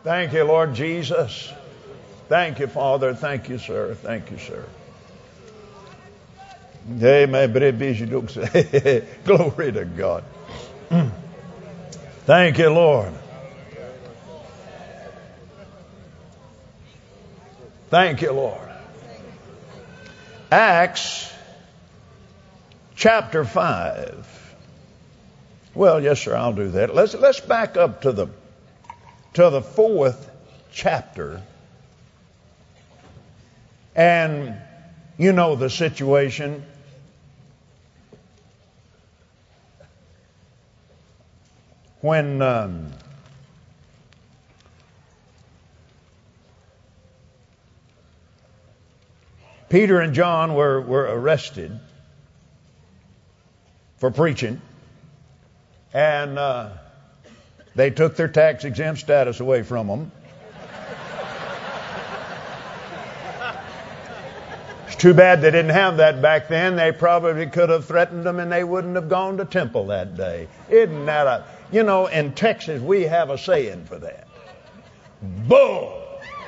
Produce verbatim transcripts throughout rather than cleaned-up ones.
Thank you, Lord Jesus. Thank you, Father. Thank you, sir. Thank you, sir. Amen. Glory to God. Thank you, Lord. Thank you, Lord. Acts chapter five. Well, yes, sir, I'll do that. Let's let's back up to the to the fourth chapter. And you know the situation. When um, Peter and John were, were arrested for preaching, and uh, they took their tax-exempt status away from them. It's too bad they didn't have that back then. They probably could have threatened them and they wouldn't have gone to temple that day. Isn't that a... You know, in Texas, we have a saying for that. Bull!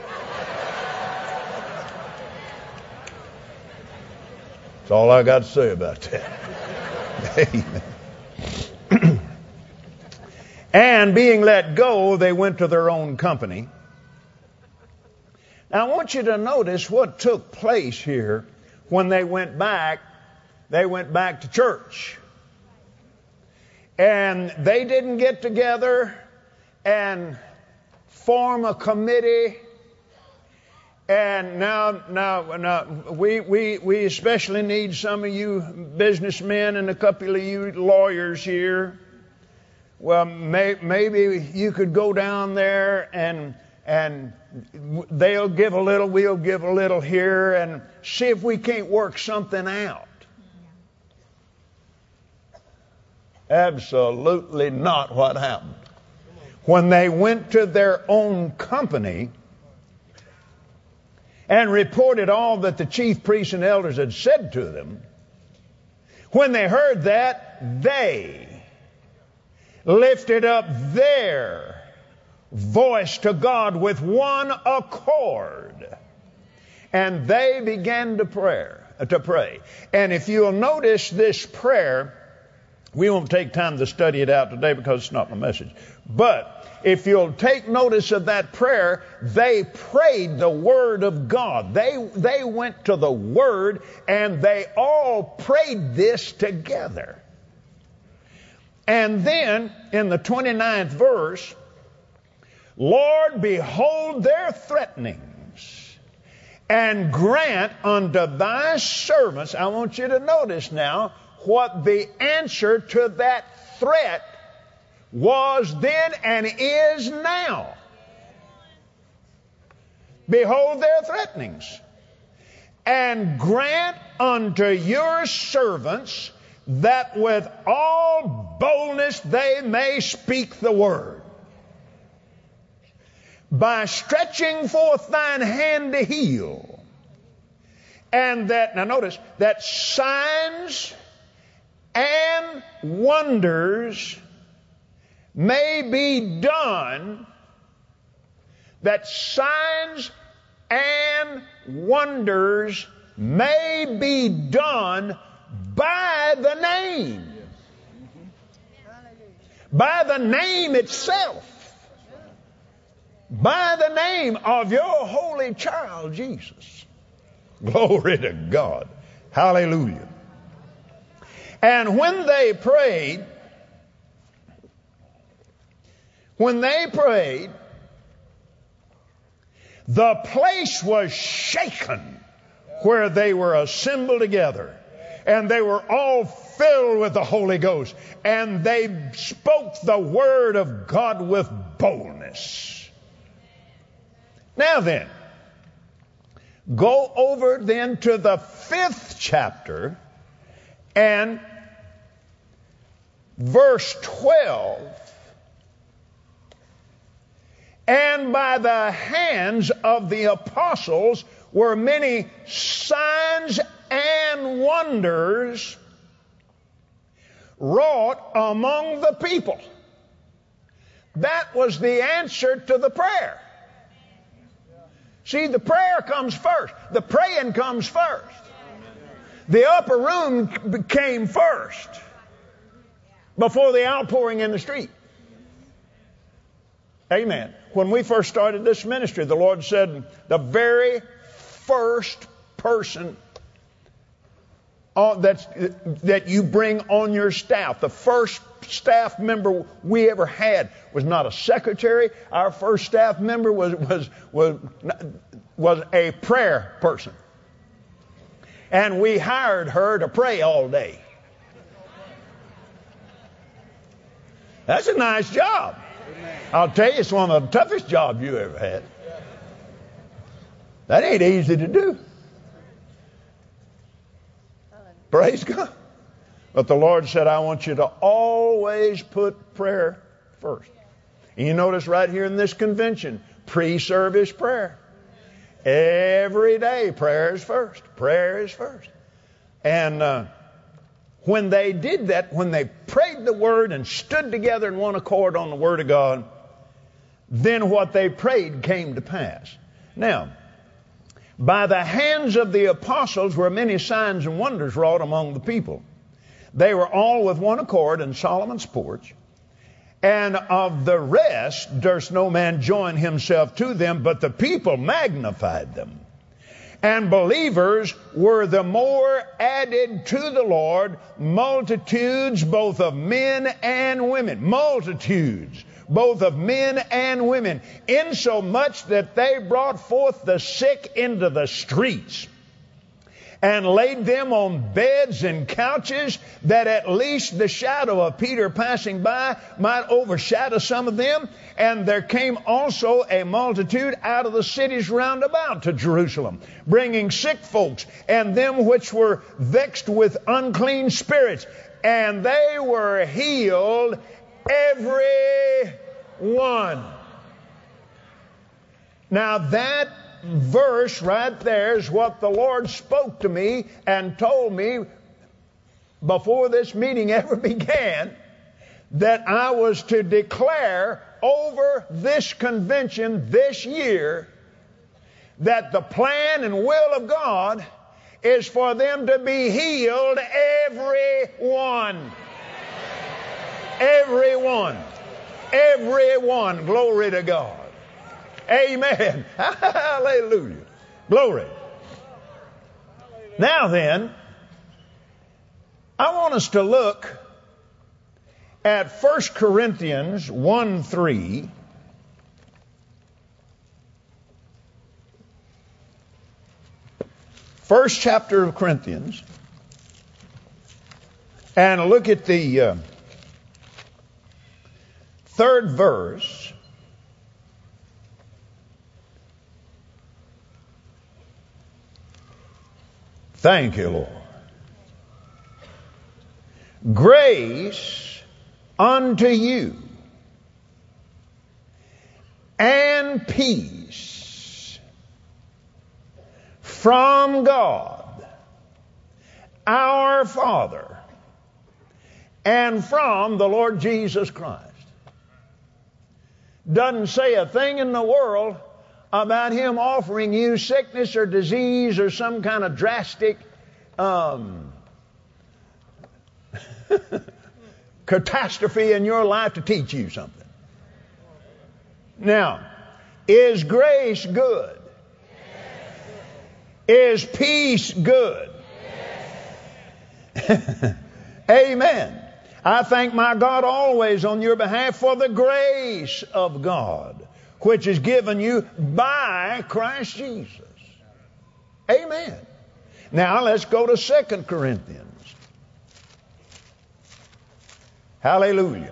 That's all I got to say about that. Amen. And being let go, they went to their own company. Now, I want you to notice what took place here when they went back. They went back to church. And they didn't get together and form a committee. And now, now, now we, we, we especially need some of you businessmen and a couple of you lawyers here. Well, may, maybe you could go down there and and they'll give a little, we'll give a little here, and see if we can't work something out. Absolutely not what happened. When they went to their own company and reported all that the chief priests and elders had said to them, when they heard that, they lifted up their voice to God with one accord. And they began to pray, to pray. And if you'll notice this prayer, we won't take time to study it out today because it's not my message. But if you'll take notice of that prayer, they prayed the Word of God. They, they went to the Word and they all prayed this together. And then in the twenty-ninth verse, Lord, behold their threatenings, and grant unto thy servants, I want you to notice now, what the answer to that threat was then and is now. Behold their threatenings, and grant unto your servants that with all boldness they may speak the word, by stretching forth thine hand to heal, and that, now notice, that signs and wonders may be done, that signs and wonders may be done by the name. By the name itself. By the name of your holy child, Jesus. Glory to God. Hallelujah. And when they prayed, when they prayed, the place was shaken where they were assembled together. And they were all filled with the Holy Ghost. And they spoke the word of God with boldness. Now then, go over then to the fifth chapter and verse twelve. And by the hands of the apostles were many signs and wonders wrought among the people. That was the answer to the prayer. See, the prayer comes first. The praying comes first. The upper room came first before the outpouring in the street. Amen. When we first started this ministry, the Lord said the very first person on, that's, that you bring on your staff, the first staff member we ever had was not a secretary. Our first staff member was was was was a prayer person. And we hired her to pray all day. That's a nice job. I'll tell you, it's one of the toughest jobs you ever had. That ain't easy to do. Praise God. But the Lord said, I want you to always put prayer first. And you notice right here in this convention, pre-service prayer. Every day, prayer is first. Prayer is first. And uh, when they did that, when they prayed the word and stood together in one accord on the word of God, then what they prayed came to pass. Now, by the hands of the apostles were many signs and wonders wrought among the people. They were all with one accord in Solomon's porch. And of the rest durst no man join himself to them, but the people magnified them. And believers were the more added to the Lord, multitudes both of men and women. Multitudes both of men and women, insomuch that they brought forth the sick into the streets and laid them on beds and couches, that at least the shadow of Peter passing by might overshadow some of them. And there came also a multitude out of the cities round about to Jerusalem, bringing sick folks and them which were vexed with unclean spirits, and they were healed, every one. Now that verse right there is what the Lord spoke to me and told me before this meeting ever began, that I was to declare over this convention this year that the plan and will of God is for them to be healed, every one. Every one. Every one. Glory to God. Amen. Hallelujah. Glory. Now then, I want us to look at First Corinthians one three. First chapter of Corinthians. And look at the uh, third verse. Thank you, Lord. Grace unto you and peace from God, our Father, and from the Lord Jesus Christ. Doesn't say a thing in the world about Him offering you sickness or disease or some kind of drastic um, catastrophe in your life to teach you something. Now, is grace good? Yes. Is peace good? Yes. Amen. I thank my God always on your behalf for the grace of God, which is given you by Christ Jesus. Amen. Now let's go to Second Corinthians. Hallelujah.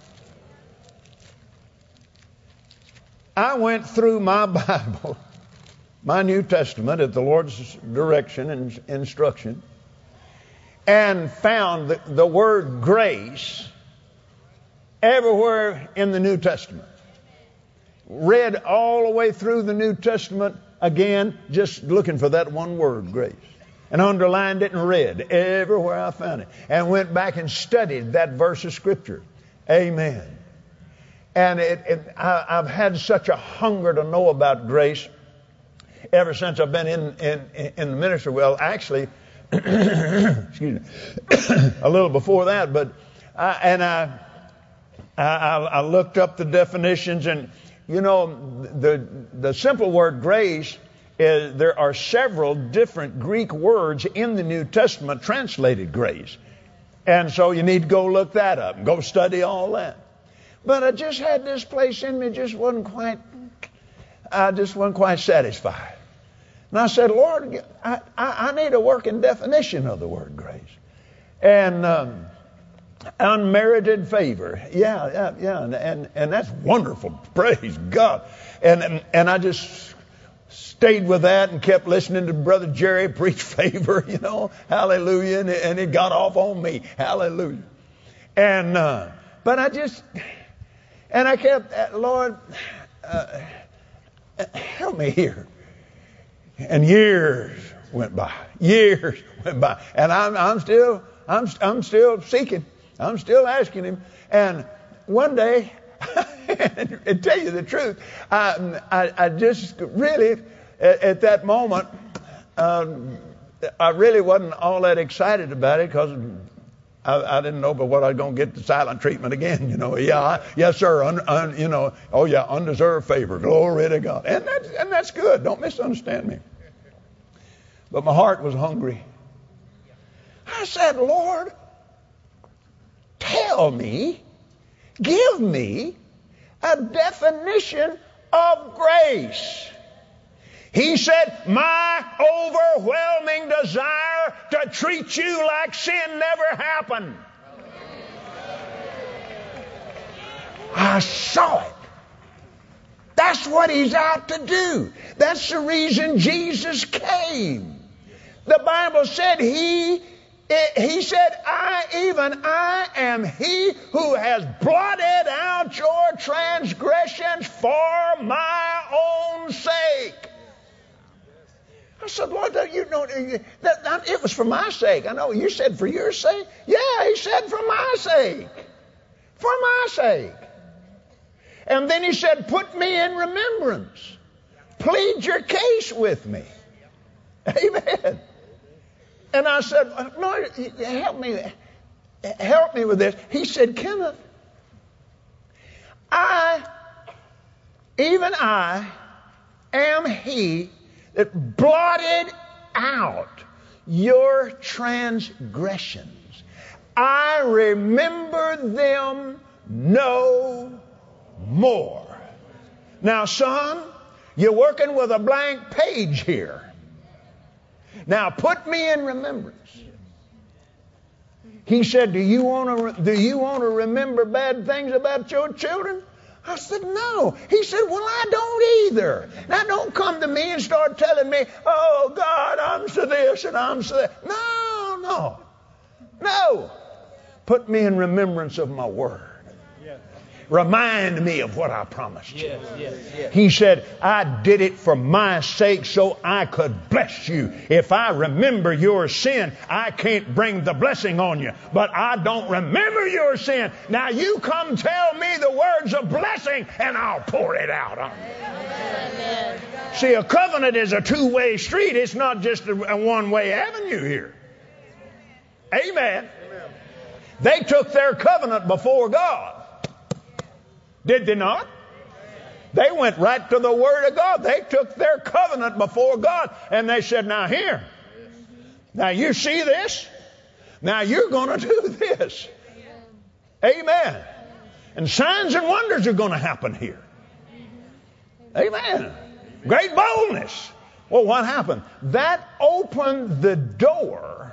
I went through my Bible, my New Testament, at the Lord's direction and instruction, and found the, the word grace everywhere in the New Testament. Read all the way through the New Testament again, just looking for that one word, grace. And underlined it and read everywhere I found it. And went back and studied that verse of Scripture. Amen. And it, it, I, I've had such a hunger to know about grace ever since I've been in, in, in the ministry. Well, actually, excuse me, a little before that, but I, and I, I, I looked up the definitions, and you know, the the simple word grace is, there are several different Greek words in the New Testament translated grace, and so you need to go look that up and go study all that. But I just had this place in me, just wasn't quite, I just wasn't quite satisfied. And I said, Lord, I, I, I need a working definition of the word grace. And um, unmerited favor. Yeah, yeah, yeah. And, and, and that's wonderful. Praise God. And, and, and I just stayed with that and kept listening to Brother Jerry preach favor, you know. Hallelujah. And, and it got off on me. Hallelujah. And, uh, but I just, and I kept, Lord, uh, help me here. And years went by. Years went by. And I'm, I'm still, I'm, I'm still seeking. I'm still asking him. And one day, and tell you the truth, I, I, I just really, at, at that moment, um, I really wasn't all that excited about it because I, I didn't know but what I was going to get the silent treatment again. You know, yeah, I, yes, sir. Un, un, you know, oh yeah, undeserved favor. Glory to God. And that's, and that's good. Don't misunderstand me. But my heart was hungry. I said, Lord, tell me, give me a definition of grace. He said, my overwhelming desire to treat you like sin never happened. I saw it. That's what he's out to do. That's the reason Jesus came. The Bible said he It, he said, I, even I am he who has blotted out your transgressions for my own sake. I said, Lord, you know, that, that, it was for my sake. I know you said for your sake. Yeah, he said for my sake. For my sake. And then he said, put me in remembrance. Plead your case with me. Amen. And I said, Lord, help me, help me with this. He said, Kenneth, I, even I, am he that blotted out your transgressions. I remember them no more. Now, son, you're working with a blank page here. Now put me in remembrance. He said, do you want to do you want to remember bad things about your children? I said, no. He said, well, I don't either. Now don't come to me and start telling me, oh God, I'm so this and I'm so that. No, no, no. Put me in remembrance of my word. Remind me of what I promised you. Yes, yes, yes. He said, I did it for my sake so I could bless you. If I remember your sin, I can't bring the blessing on you. But I don't remember your sin. Now you come tell me the words of blessing and I'll pour it out on you. Amen. See, a covenant is a two-way street. It's not just a one-way avenue here. Amen. Amen. They took their covenant before God. Did they not? They went right to the Word of God. They took their covenant before God and they said, now here, now you see this? Now you're going to do this. Amen. And signs and wonders are going to happen here. Amen. Great boldness. Well, what happened? That opened the door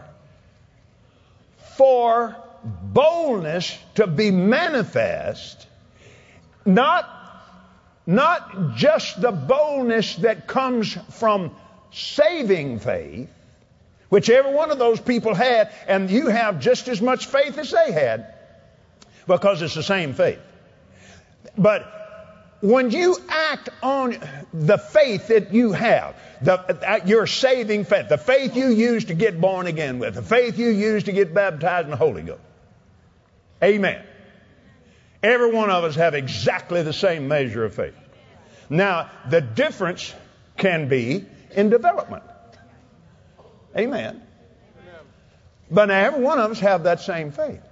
for boldness to be manifest. Not, not just the boldness that comes from saving faith, which every one of those people had, and you have just as much faith as they had, because it's the same faith. But when you act on the faith that you have, the, your saving faith, the faith you use to get born again with, the faith you use to get baptized in the Holy Ghost. Amen. Every one of us have exactly the same measure of faith. Now, the difference can be in development. Amen. But now every one of us have that same faith.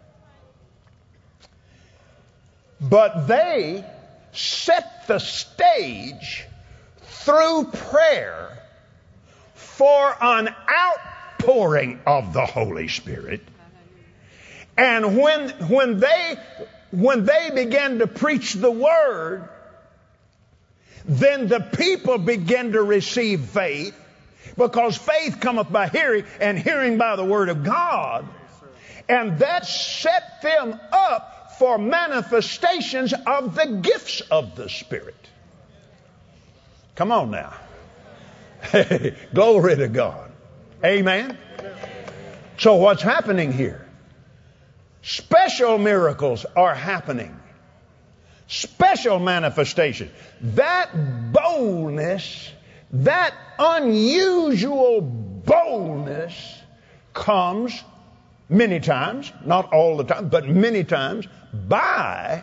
But they set the stage through prayer for an outpouring of the Holy Spirit. And when, when they, when they began to preach the Word, then the people began to receive faith, because faith cometh by hearing, and hearing by the Word of God. And that set them up for manifestations of the gifts of the Spirit. Come on now. Hey, glory to God. Amen. So what's happening here? Special miracles are happening. Special manifestation. That boldness, that unusual boldness comes many times, not all the time, but many times, by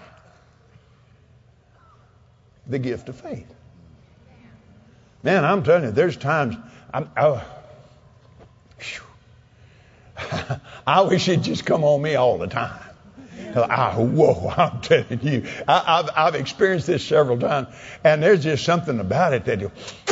the gift of faith. Man, I'm telling you, there's times I'm, oh, I wish it'd just come on me all the time. I, whoa, I'm telling you, I, I've, I've experienced this several times, and there's just something about it that you,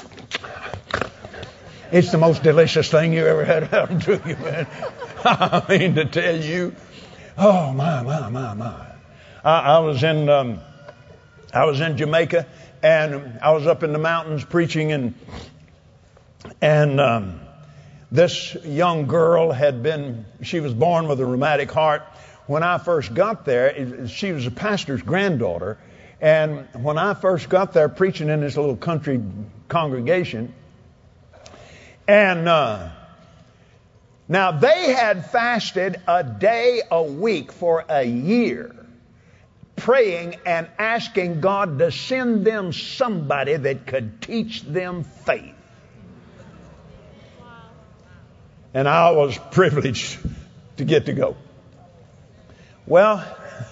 it's the most delicious thing you ever had happen to you, man. I mean to tell you, oh my, my, my, my. I, I was in, um, I was in Jamaica, and I was up in the mountains preaching, and and um, this young girl had been, she was born with a rheumatic heart. When I first got there, she was a pastor's granddaughter. And when I first got there preaching in this little country congregation, and uh, now they had fasted a day a week for a year, praying and asking God to send them somebody that could teach them faith. And I was privileged to get to go. Well,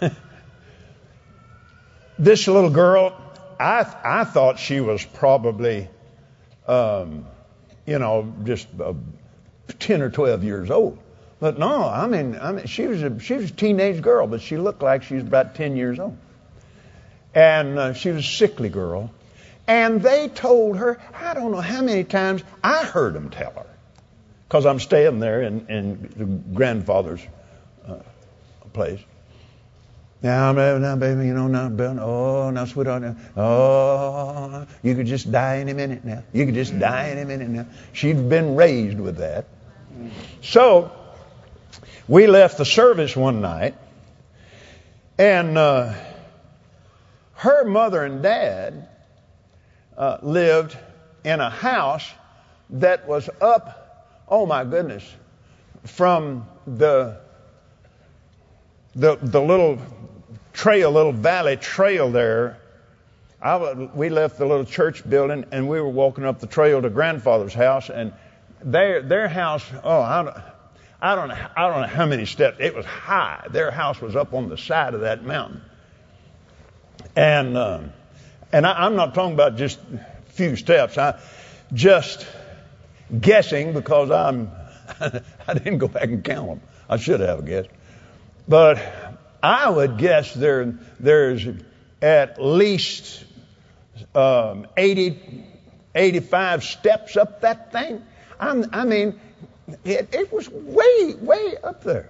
this little girl, I I thought she was probably, um, you know, just uh, ten or twelve years old. But no, I mean, I mean, she was a she was a teenage girl, but she looked like she was about ten years old, and uh, she was a sickly girl. And they told her, I don't know how many times I heard them tell her, because I'm staying there in in the grandfather's Uh, place. Now, now, baby, you know, now, oh, now, sweetheart, oh, you could just die any minute now. You could just die any minute now. She'd been raised with that. So, we left the service one night, and uh, her mother and dad uh, lived in a house that was up, oh my goodness, from the The the little trail, little valley trail there. I, we left the little church building, and we were walking up the trail to grandfather's house, and their their house. Oh, I don't, I don't know. I don't know how many steps. It was high. Their house was up on the side of that mountain, and um, and I, I'm not talking about just a few steps. I just guessing, because I'm I didn't go back and count them. I should have guessed. But I would guess there there's at least um, eighty, eighty-five steps up that thing. I'm, I mean, it, it was way, way up there.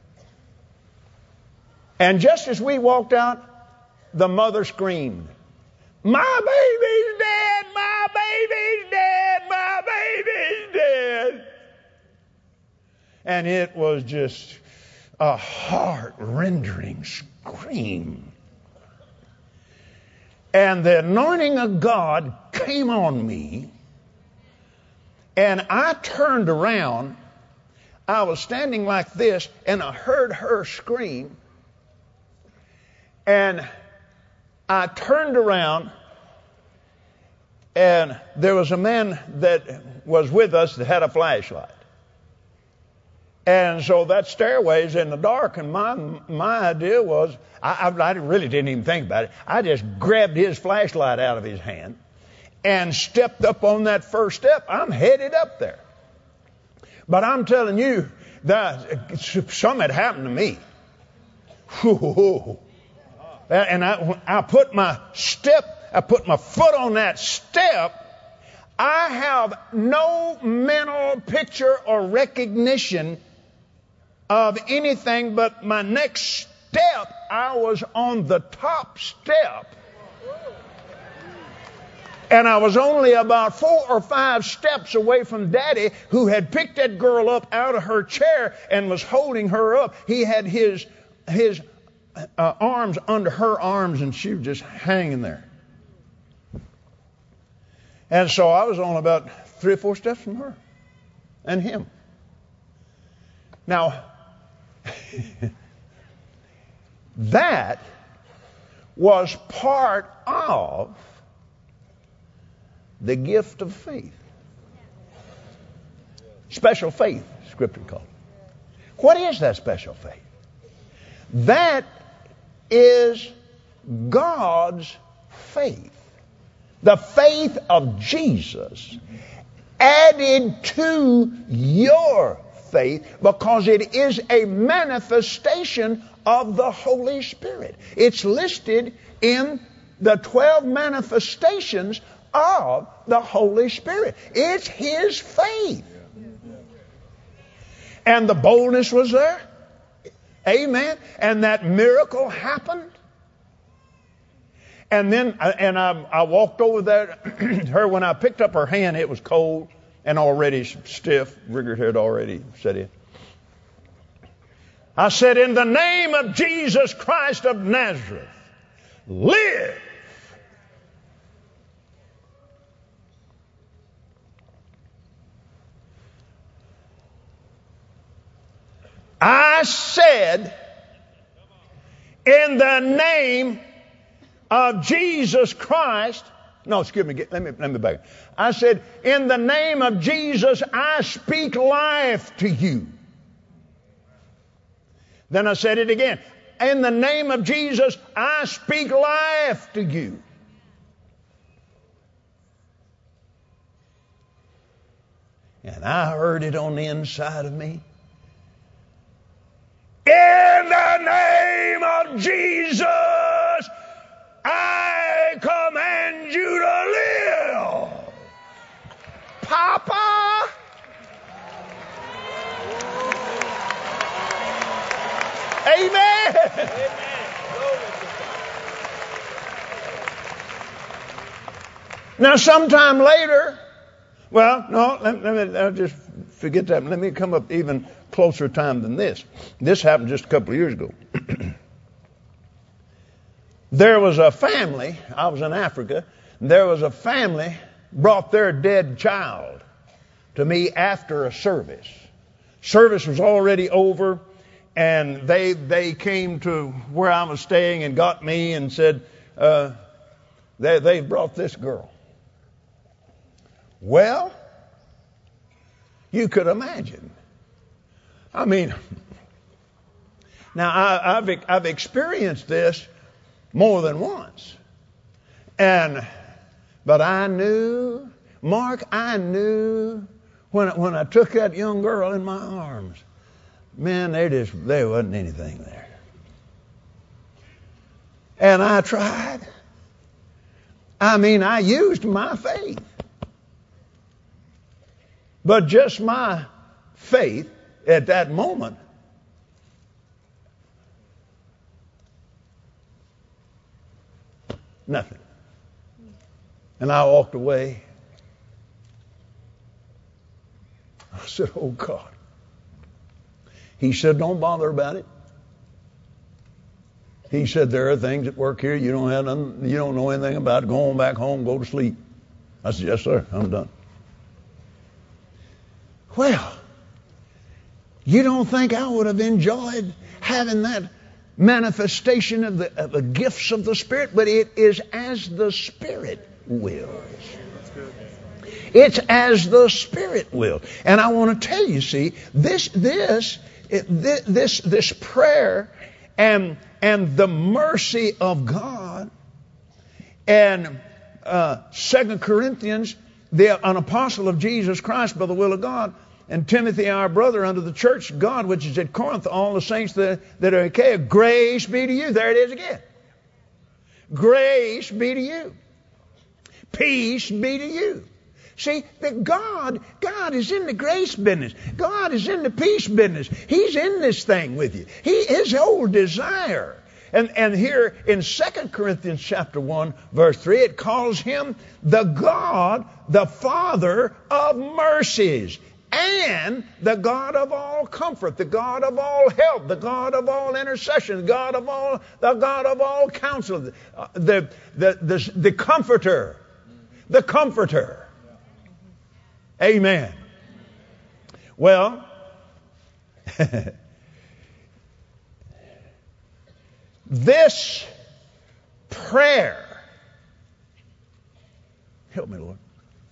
And just as we walked out, the mother screamed, "My baby's dead! My baby's dead! My baby's dead!" And it was just a heart-rending scream. And the anointing of God came on me, and I turned around. I was standing like this, and I heard her scream, and I turned around, and there was a man that was with us that had a flashlight. And so that stairway's in the dark, and my my idea was, I, I, I really didn't even think about it. I just grabbed his flashlight out of his hand, and stepped up on that first step, I'm headed up there. But I'm telling you, that something had happened to me. Whew. And I, I put my step, I put my foot on that step. I have no mental picture or recognition of anything but my next step. I was on the top step. And I was only about four or five steps away from Daddy, who had picked that girl up out of her chair and was holding her up. He had his his uh, arms under her arms, and she was just hanging there. And so I was only about three or four steps from her and him. Now, that was part of the gift of faith. Special faith, Scripture calls it. What is that special faith? That is God's faith. The faith of Jesus added to your faith, because it is a manifestation of the Holy Spirit. It's listed in the twelve manifestations of the Holy Spirit. It's His faith. And the boldness was there. Amen. And that miracle happened. And then, and I, I walked over there, her, when I picked up her hand, it was cold and already stiff. Rigor had already set in. I said, in the name of Jesus Christ of Nazareth, live. I said, in the name of Jesus Christ, no, excuse me, let me, let me back. I said, in the name of Jesus, I speak life to you. Then I said it again. In the name of Jesus, I speak life to you. And I heard it on the inside of me. In the name of Jesus, I command you to live. Papa. Amen. Amen. Now, sometime later, well, no, let, let me I'll just forget that. Let me come up even closer time than this. This happened just a couple of years ago. There was a family, I was in Africa, there was a family brought their dead child to me after a service. Service was already over, and they they came to where I was staying and got me and said, uh, they, they brought this girl. Well, you could imagine. I mean, now I, I've I've experienced this more than once, and but I knew, Mark, I knew when when I took that young girl in my arms, man, there just there wasn't anything there, and I tried. I mean, I used my faith, but just my faith at that moment. Nothing. And I walked away. I said, oh God. He said, don't bother about it. He said, there are things at work here you don't have nothing, you don't know anything about. Go on back home, go to sleep. I said, yes, sir, I'm done. Well, you don't think I would have enjoyed having that manifestation of the, of the gifts of the Spirit? But it is as the Spirit wills. It's as the Spirit wills. And I want to tell you, see, this this this this prayer and and the mercy of God and uh, Second Corinthians, the, an apostle of Jesus Christ by the will of God, and Timothy, our brother, unto the church of God, which is at Corinth, all the saints that, that are in Achaia, grace be to you. There it is again. Grace be to you. Peace be to you. See, that God, God is in the grace business. God is in the peace business. He's in this thing with you. He, his whole desire. And, and here in Second Corinthians chapter one, verse three, it calls him the God, the Father of mercies, and the God of all comfort, the God of all help, the God of all intercession, the God of all, the God of all counsel, the, the, the, the, the comforter, the comforter. Amen. Well, this prayer, help me, Lord,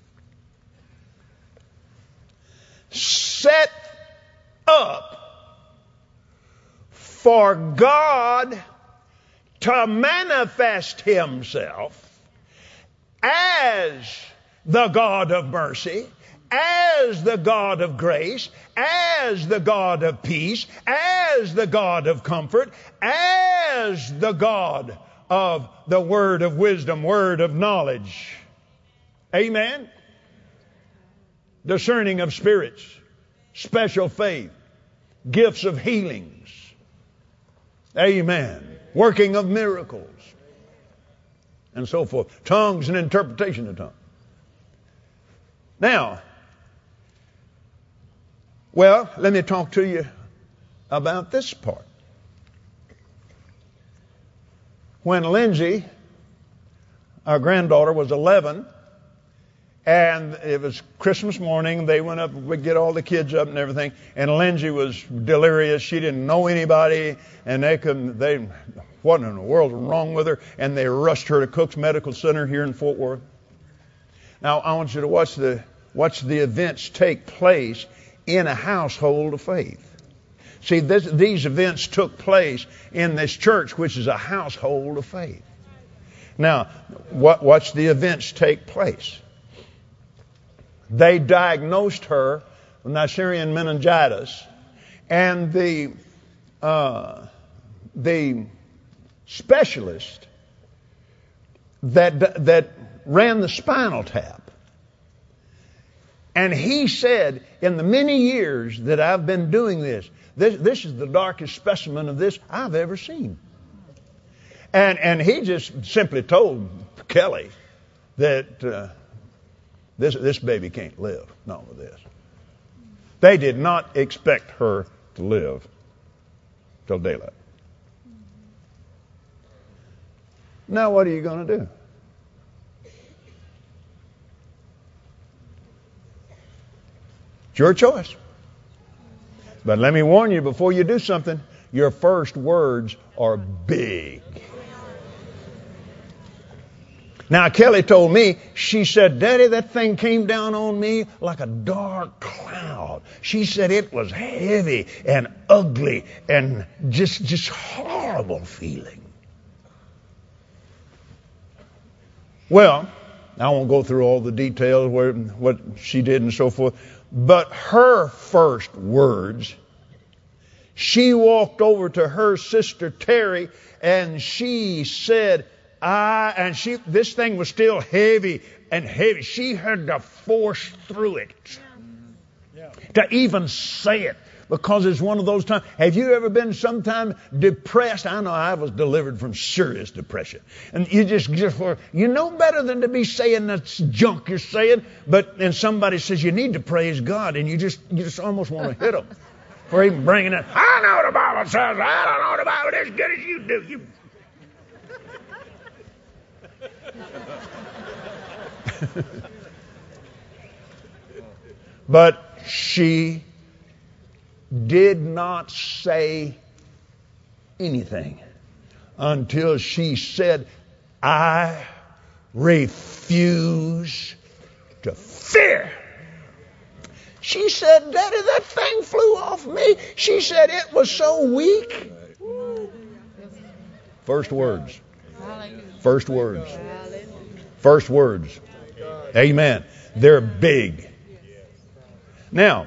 set up for God to manifest himself as the God of mercy, as the God of grace, as the God of peace, as the God of comfort, as the God of the word of wisdom, word of knowledge. Amen? Discerning of spirits, special faith, gifts of healings. Amen. Working of miracles. And so forth. Tongues and interpretation of tongues. Now, well, let me talk to you about this part. When Lindsay, our granddaughter, was eleven, and it was Christmas morning, they went up, we'd get all the kids up and everything, and Lindsay was delirious. She didn't know anybody, and they couldn't, they, what in the world was wrong with her? And they rushed her to Cook's Medical Center here in Fort Worth. Now, I want you to watch the, watch the events take place in a household of faith. See, this, these events took place in this church, which is a household of faith. Now, what, watch the events take place. They diagnosed her with Neisseria meningitis, and the uh, the specialist that that ran the spinal tap, and he said, in the many years that I've been doing this, this this is the darkest specimen of this I've ever seen. And and he just simply told Kelly that uh, this this baby can't live, not with this. They did not expect her to live till daylight. Now what are you going to do? It's your choice. But let me warn you, before you do something, your first words are big. Now, Kelly told me, she said, Daddy, that thing came down on me like a dark cloud. She said it was heavy and ugly and just, just horrible feeling. Well, I won't go through all the details, where, what she did and so forth. But her first words, she walked over to her sister Terry and she said, I, and she, this thing was still heavy and heavy. She had to force through it yeah. to even say it, because it's one of those times. Have you ever been sometime depressed? I know I was delivered from serious depression. And you just, just you know better than to be saying that junk you're saying, but and somebody says you need to praise God, and you just, you just almost want to hit them for even bringing it. I know the Bible says, I don't know the Bible as good as you do. You But she did not say anything until she said, I refuse to fear. She said, Daddy, that thing flew off me. She said it was so weak. First words. First words. First words. Amen. They're big. Now,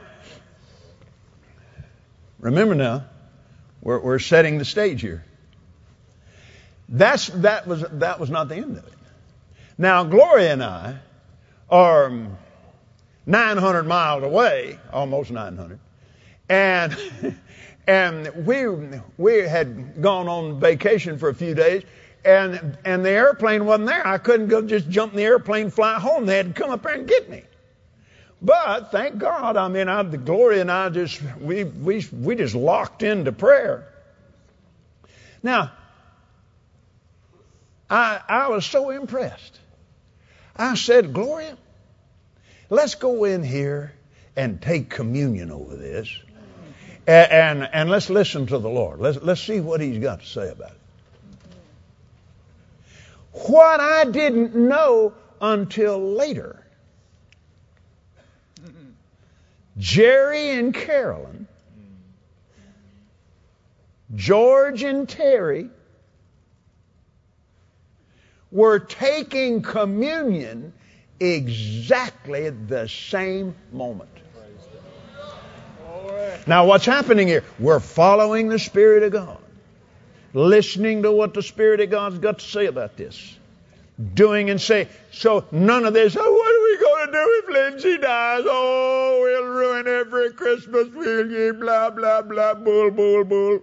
remember now, we're, we're setting the stage here. That's, that was, that was not the end of it. Now, Gloria and I are nine hundred miles away, almost nine hundred, and and we we had gone on vacation for a few days, and and the airplane wasn't there. I couldn't go just jump in the airplane, fly home. They had to come up there and get me. But thank God, I mean, I, Gloria and I just we we we just locked into prayer. Now, I I was so impressed. I said, Gloria, let's go in here and take communion over this, and, and and let's listen to the Lord. Let's let's see what He's got to say about it. What I didn't know until later, Jerry and Carolyn, George and Terry were taking communion exactly the same moment. Now, what's happening here? We're following the Spirit of God, listening to what the Spirit of God's got to say about this, doing and say. So none of this, oh, what are we going to do if Lindsay dies? Oh, we'll ruin every Christmas. We'll give blah, blah, blah, bull, bull, bull.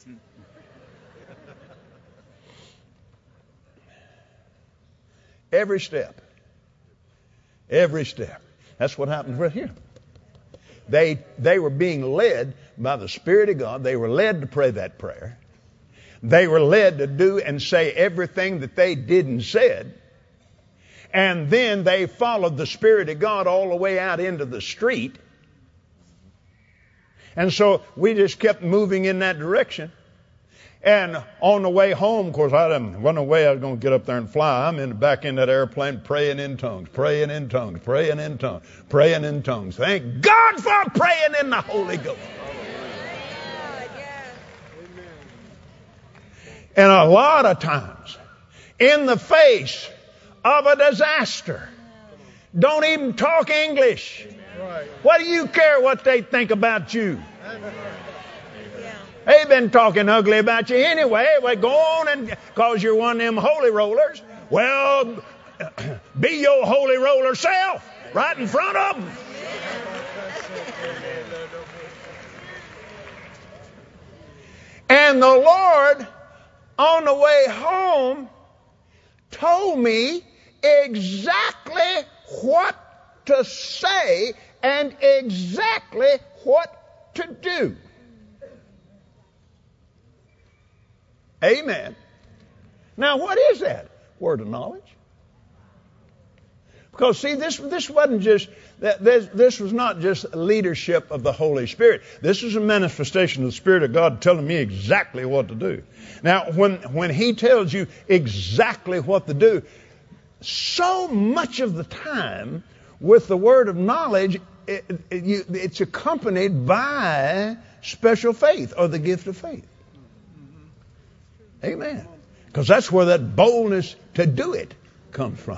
Every step. Every step. That's what happened right here. They they were being led by the Spirit of God. They were led to pray that prayer. They were led to do and say everything that they did and said. And then they followed the Spirit of God all the way out into the street. And so we just kept moving in that direction. And on the way home, of course, I didn't, wasn't away I was going to get up there and fly. I'm in back in that airplane praying in tongues, praying in tongues, praying in tongues, praying in tongues. Thank God for praying in the Holy Ghost. And a lot of times, in the face of a disaster, don't even talk English. What do you care what they think about you? They've been talking ugly about you anyway. Well, go on and, because you're one of them holy rollers. Well, be your holy roller self right in front of them. And the Lord, on the way home, told me exactly what to say and exactly what to do. Amen. Now, what is that? Word of knowledge. Because, see, this this wasn't just, this, this was not just leadership of the Holy Spirit. This was a manifestation of the Spirit of God telling me exactly what to do. Now, when, when He tells you exactly what to do, so much of the time with the word of knowledge, it, it, you, it's accompanied by special faith or the gift of faith. Amen. Because that's where that boldness to do it comes from.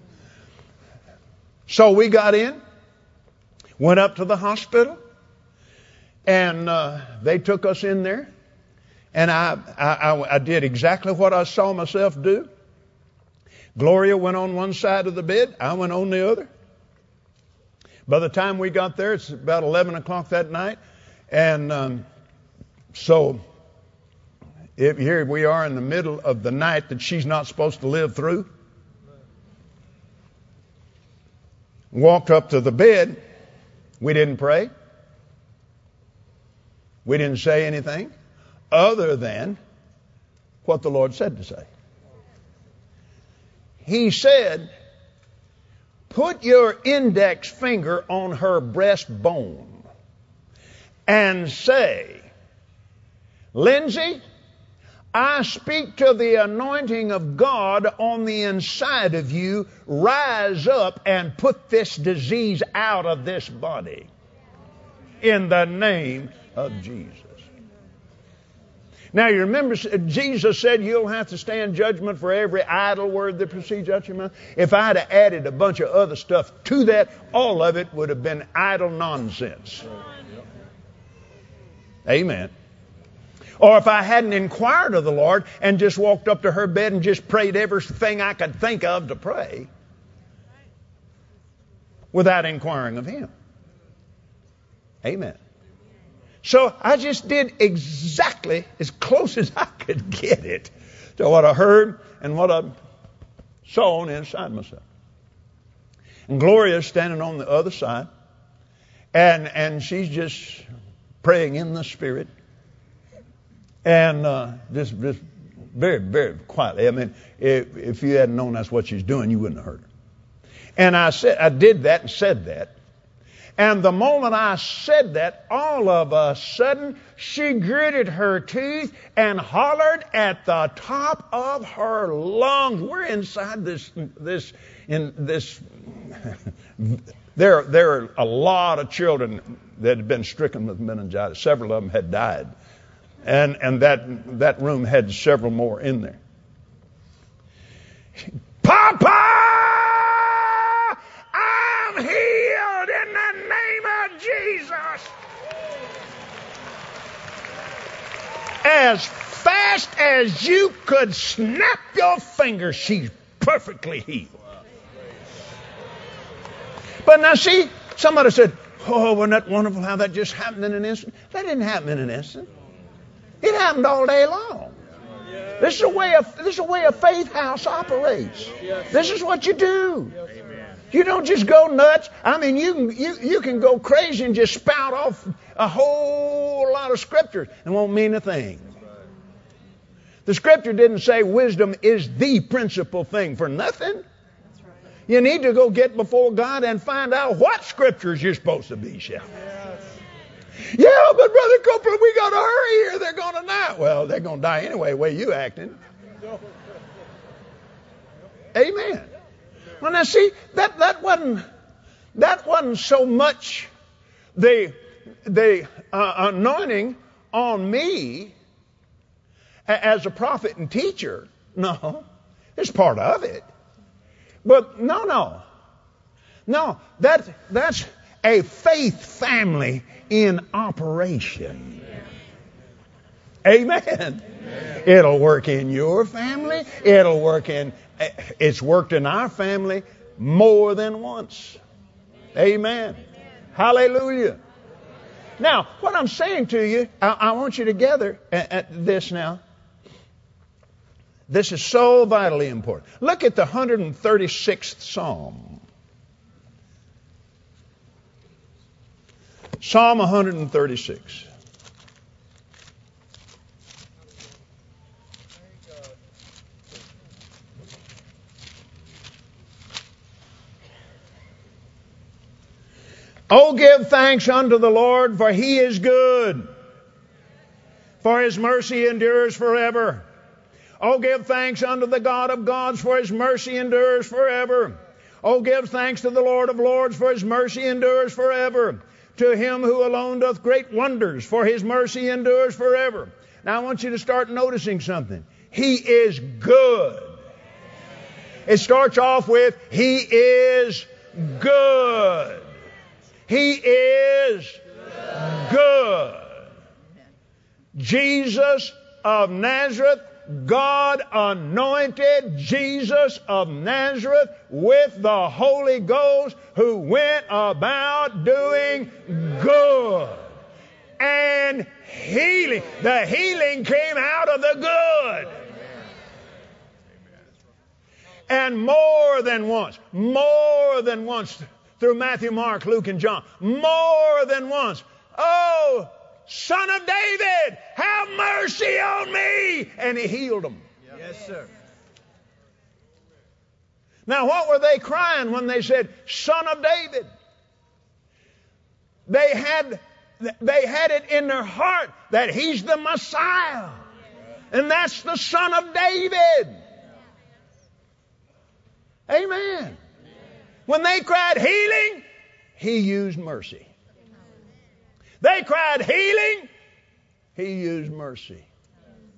So we got in, went up to the hospital, and uh, they took us in there. And I, I, I did exactly what I saw myself do. Gloria went on one side of the bed. I went on the other. By the time we got there, it's about eleven o'clock that night. And um, so... If here we are in the middle of the night that she's not supposed to live through. Walked up to the bed. We didn't pray. We didn't say anything other than what the Lord said to say. He said, put your index finger on her breastbone and say, Lindsay, I speak to the anointing of God on the inside of you. Rise up and put this disease out of this body. In the name of Jesus. Now, you remember Jesus said you'll have to stand judgment for every idle word that proceeds out your mouth. If I'd have added a bunch of other stuff to that, all of it would have been idle nonsense. Amen. Or if I hadn't inquired of the Lord and just walked up to her bed and just prayed everything I could think of to pray without inquiring of Him. Amen. So I just did exactly as close as I could get it to what I heard and what I saw on the inside myself. And Gloria's standing on the other side, and and she's just praying in the Spirit, and uh, just just very very quietly. I mean, if, if you hadn't known that's what she's doing, you wouldn't have heard her. And I said, I did that and said that. And the moment I said that, all of a sudden, she gritted her teeth and hollered at the top of her lungs. We're inside this, this, in this. there, there are a lot of children that had been stricken with meningitis. Several of them had died, and and that that room had several more in there. Papa, I'm healed in the name of Jesus. As fast as you could snap your fingers, she's perfectly healed. But now see, somebody said, oh, wasn't that wonderful how that just happened in an instant? That didn't happen in an instant. It happened all day long. This is the way of this is the way a faith house operates. This is what you do. You don't just go nuts. I mean, you can you, you can go crazy and just spout off a whole lot of scriptures and won't mean a thing. The scripture didn't say wisdom is the principal thing for nothing. You need to go get before God and find out what scriptures you're supposed to be shouting. Yeah, but Brother Copeland, we got to hurry here. They're going to die. Well, they're going to die anyway, the way you acting. Amen. Well, now see, that, that wasn't that wasn't so much the the uh, anointing on me as a prophet and teacher. No, it's part of it. But no, no, no. That that's a faith family in operation. Amen. Amen. It'll work in your family. It'll work in. It's worked in our family more than once. Amen. Amen. Hallelujah. Now, what I'm saying to you, I, I want you to gather at, at this now. This is so vitally important. Look at the one hundred thirty-sixth Psalm. Psalm one hundred thirty-six. Oh, give thanks unto the Lord, for He is good, for His mercy endures forever. Oh, give thanks unto the God of gods, for His mercy endures forever. Oh, give thanks to the Lord of lords, for His mercy endures forever. To Him who alone doth great wonders, for His mercy endures forever. Now I want you to start noticing something. He is good. It starts off with, He is good. He is good. Jesus of Nazareth, God anointed Jesus of Nazareth with the Holy Ghost, who went about doing good and healing. The healing came out of the good. And more than once, more than once, through Matthew, Mark, Luke, and John, more than once, oh, Son of David, have mercy on me. And He healed them. Yes, sir. Now, what were they crying when they said, Son of David? They had, they had it in their heart that He's the Messiah. And that's the Son of David. Amen. When they cried healing, He used mercy. They cried healing, He used mercy.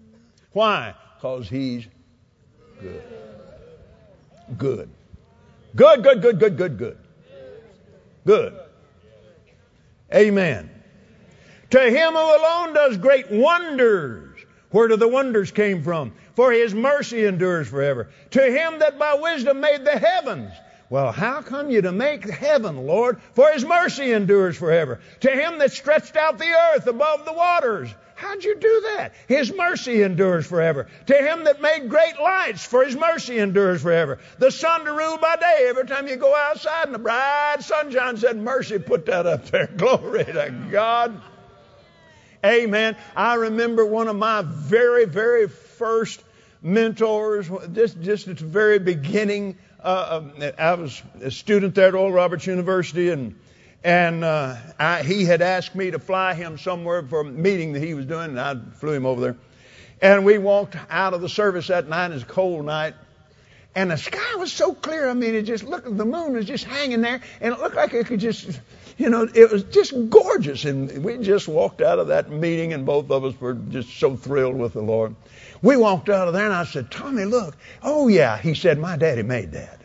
Why? Because He's good. Good. Good, good, good, good, good, good. Good. Amen. To Him who alone does great wonders. Where do the wonders came from? For His mercy endures forever. To Him that by wisdom made the heavens. Well, how come you to make heaven, Lord? For His mercy endures forever. To Him that stretched out the earth above the waters. How'd you do that? His mercy endures forever. To Him that made great lights, for His mercy endures forever. The sun to rule by day. Every time you go outside in the bright sunshine, said mercy, put that up there. Glory to God. Amen. I remember one of my very, very first mentors, just, just at the very beginning. Uh, I was a student there at Oral Roberts University, and and uh, I, he had asked me to fly him somewhere for a meeting that he was doing, and I flew him over there. And we walked out of the service that night. It was a cold night, and the sky was so clear. I mean, it just looked, the moon was just hanging there, and it looked like it could just, you know, it was just gorgeous. And we just walked out of that meeting, and both of us were just so thrilled with the Lord. We walked out of there, and I said, Tommy, look. Oh, yeah. He said, my daddy made that.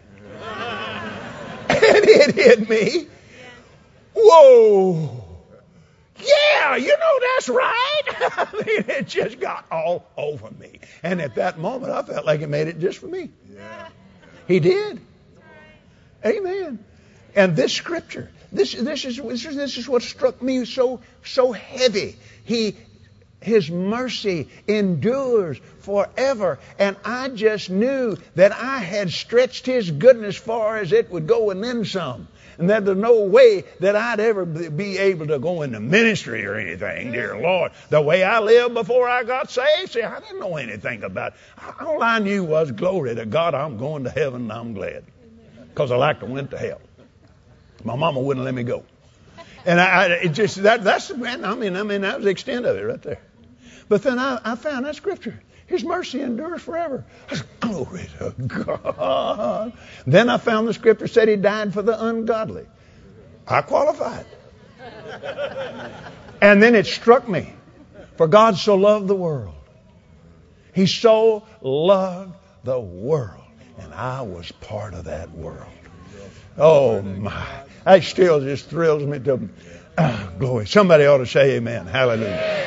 And it hit me. Whoa. Yeah, you know, that's right. I mean, it just got all over me. And at that moment, I felt like He made it just for me. Yeah. He did. Amen. And this scripture, this, this, is, this, is, this is what struck me so, so heavy. He... His mercy endures forever. And I just knew that I had stretched His goodness far as it would go and then some. And that there's no way that I'd ever be able to go into ministry or anything, dear Lord. The way I lived before I got saved, see, I didn't know anything about it. All I knew was, glory to God, I'm going to heaven and I'm glad. Because I like to went to hell. My mama wouldn't let me go. And I, I it just, that, that's, I mean, I mean, that was the extent of it right there. But then I, I found that scripture. His mercy endures forever. I said, glory to God. Then I found the scripture said He died for the ungodly. I qualified. And then it struck me. For God so loved the world. He so loved the world. And I was part of that world. Oh my. That still just thrills me to uh, glory. Somebody ought to say amen. Hallelujah.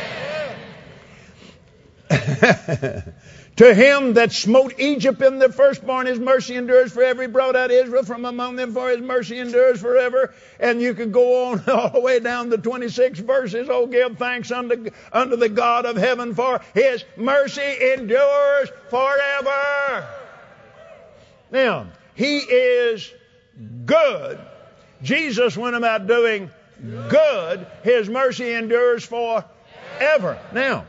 To Him that smote Egypt in the firstborn, His mercy endures forever. He brought out Israel from among them, for His mercy endures forever. And you could go on all the way down to twenty-six verses. Oh, give thanks unto, unto the God of heaven, for His mercy endures forever. Now, He is good. Jesus went about doing good. His mercy endures forever. Now,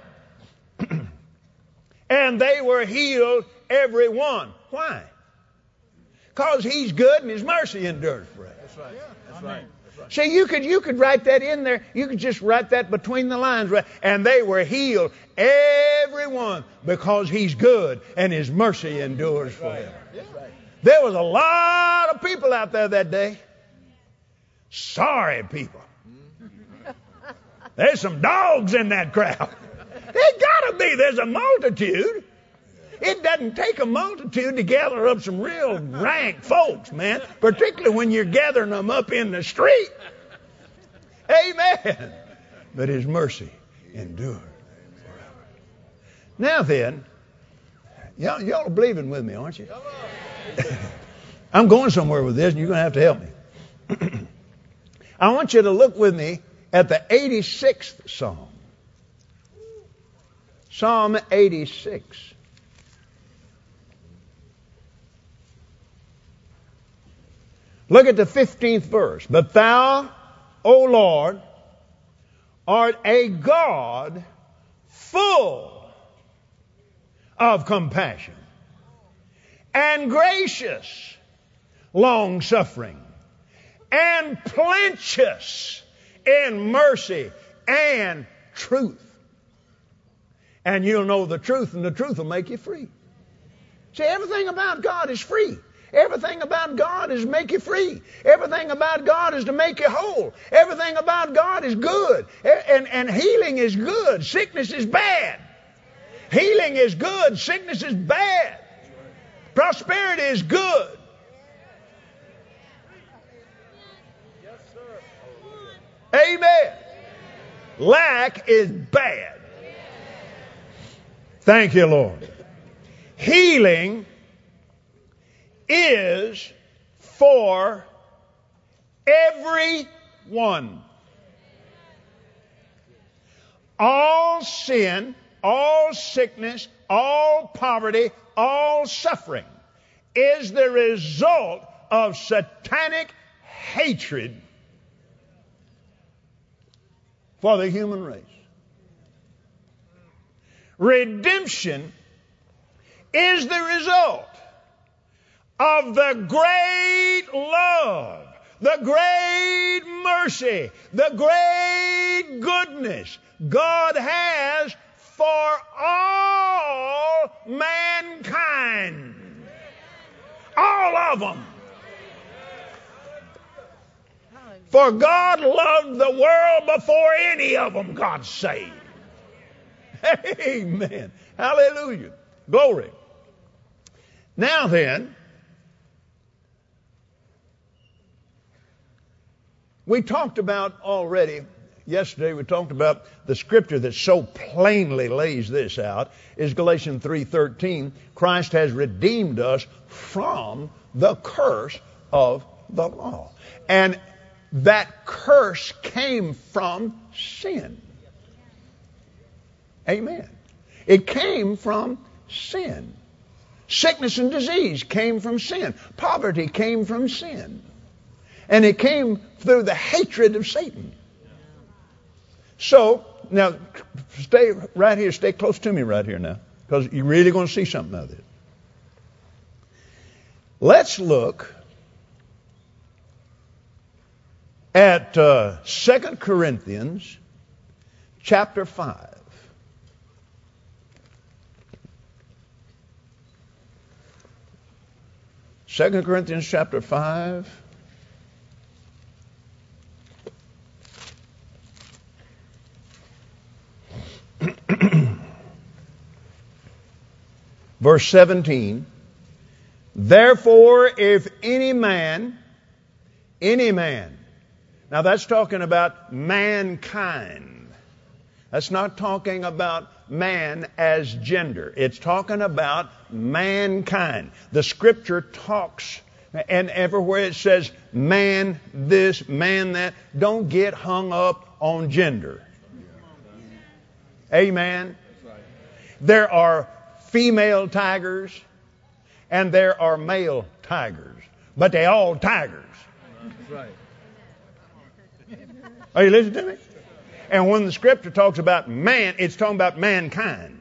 and they were healed, every one. Why? Because He's good and His mercy endures forever. That's right. That's right. That's right. See, you could you could write that in there. You could just write that between the lines. Right? And they were healed, every one, because He's good and His mercy endures forever. That's right. There was a lot of people out there that day. Sorry people. There's some dogs in that crowd. There's got to be. There's a multitude. It doesn't take a multitude to gather up some real rank folks, man. Particularly when you're gathering them up in the street. Amen. But His mercy endured forever. Now then, y'all, y'all are believing with me, aren't you? I'm going somewhere with this, and you're going to have to help me. I want you to look with me at the eighty-sixth Psalm. Psalm eighty-six. Look at the fifteenth verse. But Thou, O Lord, art a God full of compassion and gracious, long-suffering, and plenteous in mercy and truth. And you'll know the truth, and the truth will make you free. See, everything about God is free. Everything about God is to make you free. Everything about God is to make you whole. Everything about God is good. And, and healing is good. Sickness is bad. Healing is good. Sickness is bad. Prosperity is good. Amen. Lack is bad. Thank you, Lord. Healing is for everyone. All sin, all sickness, all poverty, all suffering is the result of satanic hatred for the human race. Redemption is the result of the great love, the great mercy, the great goodness God has for all mankind. All of them. For God loved the world before any of them got saved. Amen. Hallelujah. Glory. Now then, we talked about already, yesterday we talked about the scripture that so plainly lays this out is Galatians three thirteen. Christ has redeemed us from the curse of the law. And that curse came from sin. Amen. It came from sin. Sickness and disease came from sin. Poverty came from sin. And it came through the hatred of Satan. So, now, stay right here. Stay close to me right here now. Because you're really going to see something out of this. Let's look at uh, Second Corinthians chapter five. Second Corinthians chapter five. Verse seventeen. Therefore, if any man, any man, now that's talking about mankind. That's not talking about man as gender. It's talking about mankind. The scripture talks, and everywhere it says man this, man that, don't get hung up on gender. Amen. There are female tigers and there are male tigers, but they all tigers. Right. Are you listening to me? And when the scripture talks about man, it's talking about mankind.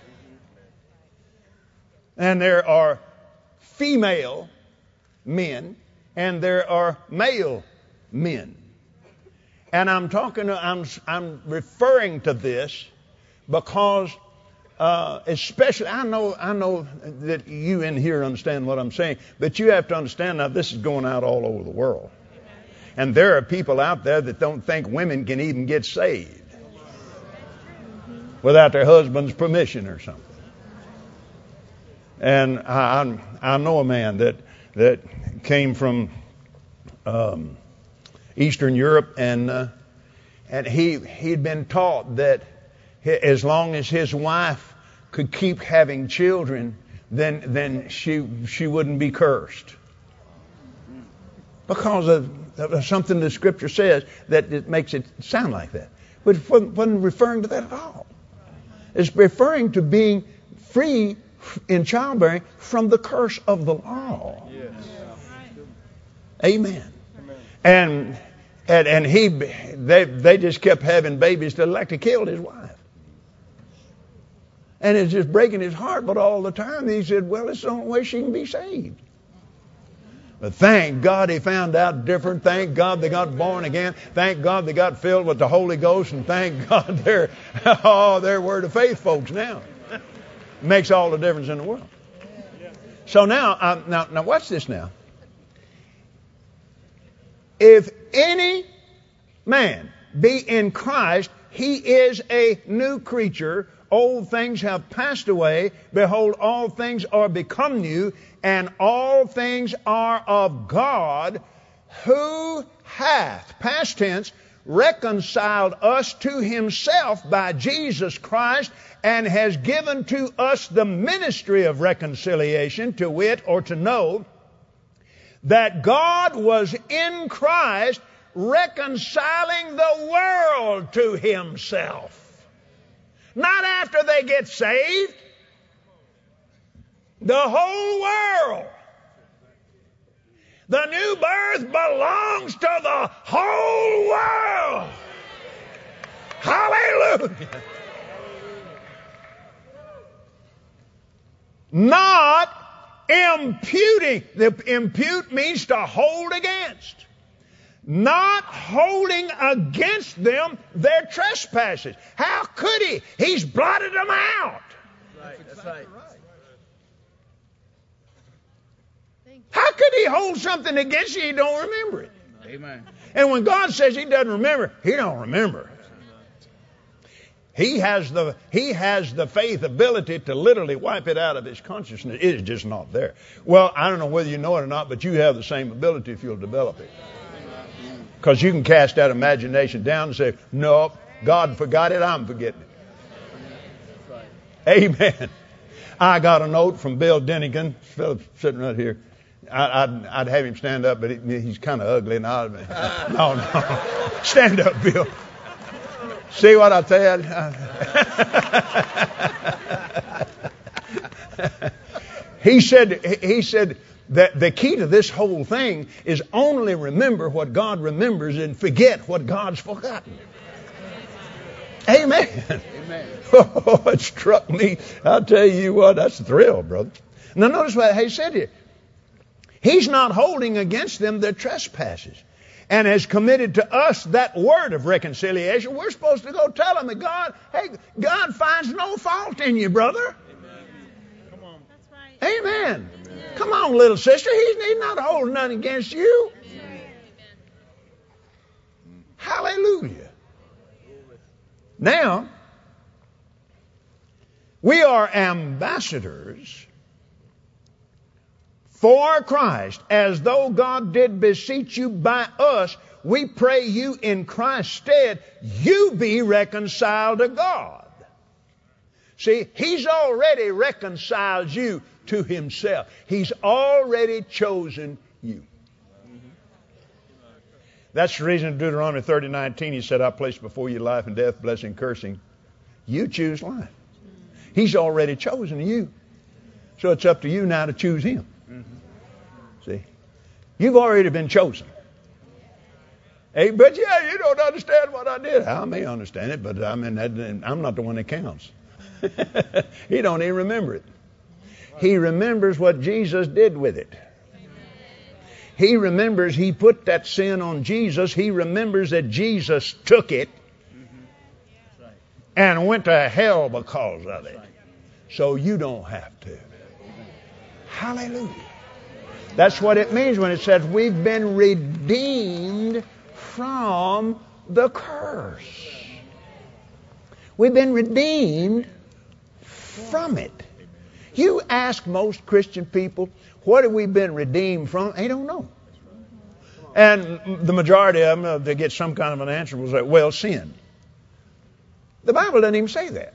And there are female men and there are male men. And I'm talking, I'm, I'm referring to this because Uh, especially, I know, I know that you in here understand what I'm saying, but you have to understand now this is going out all over the world. And there are people out there that don't think women can even get saved without their husband's permission or something. And I, I know a man that, that came from um, Eastern Europe, and, uh, and he, he'd been taught that as long as his wife could keep having children, then then she she wouldn't be cursed. Because of, of something the scripture says that it makes it sound like that. But it wasn't referring to that at all. It's referring to being free in childbearing from the curse of the law. Yes. Amen. Amen. And and and he they they just kept having babies till like they killed his wife. And it's just breaking his heart, but all the time he said, well, it's the only way she can be saved. But thank God he found out different. Thank God they got born again. Thank God they got filled with the Holy Ghost. And thank God they're, oh, they're word of faith folks now. Makes all the difference in the world. So now, um, now, now watch this now. If any man be in Christ, he is a new creature. old things have passed away. Behold, all things are become new, and all things are of God, who hath, past tense, reconciled us to himself by Jesus Christ, and has given to us the ministry of reconciliation, to wit, or to know, that God was in Christ reconciling the world to himself. Not after they get saved. The whole world. The new birth belongs to the whole world. Hallelujah. Not imputing. The impute means to hold against. Not holding against them their trespasses. How could he? He's blotted them out. Right, that's right. How could he hold something against you? He don't remember it. Amen. And when God says he doesn't remember, he don't remember. He has the he has the faith ability to literally wipe it out of his consciousness. It is just not there. Well, I don't know whether you know it or not, but you have the same ability if you'll develop it. Because you can cast that imagination down and say, no, God forgot it, I'm forgetting it. Amen. I got a note from Bill Dennigan, fellow sitting right here. I, I'd, I'd have him stand up, but he, he's kind of ugly. And I'd, no, no. Stand up, Bill. See what I tell you? He said, he said that the key to this whole thing is only remember what God remembers and forget what God's forgotten. Amen. Amen. Oh, it struck me. I'll tell you what, that's a thrill, brother. Now notice what he said here. He's not holding against them their trespasses, and has committed to us that word of reconciliation. We're supposed to go tell them that God, hey, God finds no fault in you, brother. Amen. Come on. That's right. Amen. Amen. Come on, little sister. He's, he's not holding nothing against you. Amen. Hallelujah. Now, we are ambassadors for Christ, as though God did beseech you by us. We pray you in Christ's stead, you be reconciled to God. See, he's already reconciled you to himself. He's already chosen you. That's the reason in Deuteronomy thirty nineteen he said, I place before you life and death, blessing, cursing. You choose life. He's already chosen you. So it's up to you now to choose him. See, you've already been chosen. Hey, but yeah, you don't understand what I did. I may understand it, but I mean, I'm not the one that counts. He don't even remember it. He remembers what Jesus did with it. He remembers he put that sin on Jesus. He remembers that Jesus took it and went to hell because of it. So you don't have to. Hallelujah. That's what it means when it says we've been redeemed from the curse. We've been redeemed from it. You ask most Christian people, what have we been redeemed from? They don't know. And the majority of them, uh, they get some kind of an answer, will say, well, sin. The Bible doesn't even say that.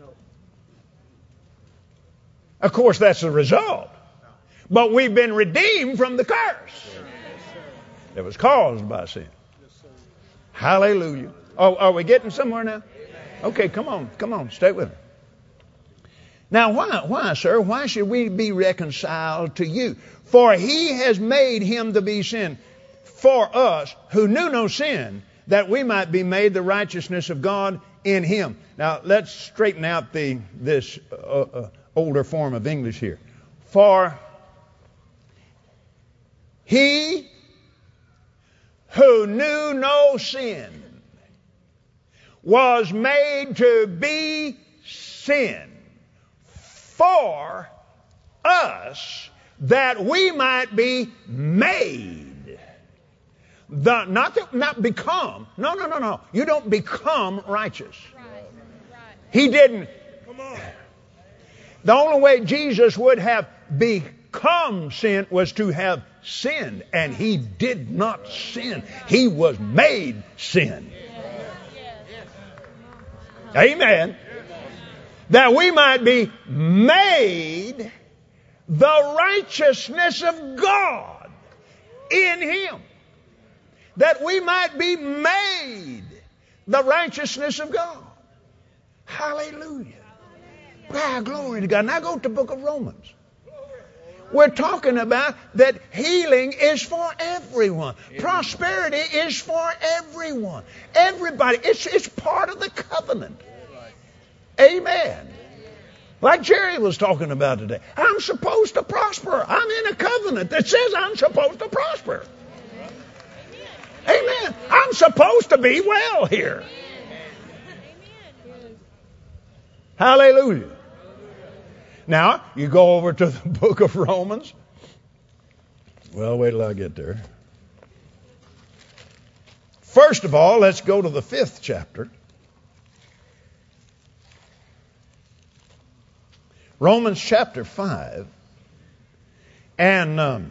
Of course, that's the result. But we've been redeemed from the curse that was caused by sin. Hallelujah. Oh, are we getting somewhere now? Okay, come on, come on, stay with me. Now, why, why, sir? Why should we be reconciled to you? For he has made him to be sin for us who knew no sin, that we might be made the righteousness of God in him. Now, let's straighten out the this uh, uh, older form of English here. For he who knew no sin was made to be sin for us, that we might be made. The, not that, not become. No, no, no, no. You don't become righteous. Right. Right. He didn't Come on. The only way Jesus would have become sin was to have sinned, and he did not sin. He was made sin. Amen. That we might be made the righteousness of God in him. That we might be made the righteousness of God. Hallelujah. Ah, glory to God. Now go to the book of Romans. We're talking about that healing is for everyone. Prosperity is for everyone. Everybody. It's, it's part of the covenant. Amen. Like Jerry was talking about today. I'm supposed to prosper. I'm in a covenant that says I'm supposed to prosper. Amen. I'm supposed to be well here. Hallelujah. Now, you go over to the book of Romans. Well, wait till I get there. First of all, let's go to the fifth chapter. Romans chapter five. And, um,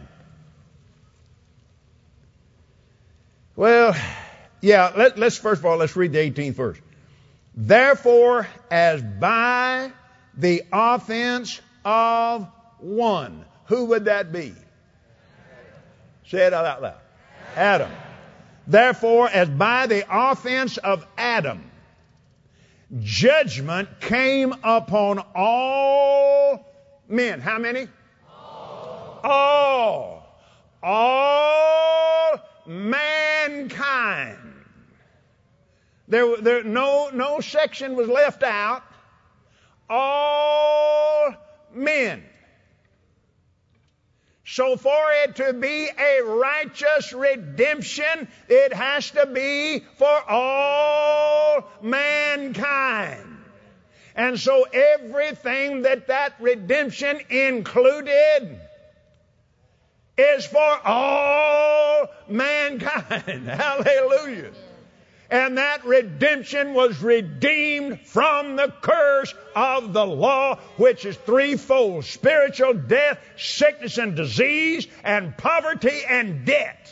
well, yeah, let, let's first of all, let's read the eighteenth verse. Therefore, as by the offense of one. Who would that be? Say it out loud. Adam. Therefore, as by the offense of Adam, judgment came upon all men. How many? All. All. All mankind. There, there, no, no section was left out. All men. So for it to be a righteous redemption, it has to be for all mankind. And so everything that that redemption included is for all mankind. Hallelujah. And that redemption was redeemed from the curse of the law, which is threefold: spiritual death, sickness and disease, and poverty and debt.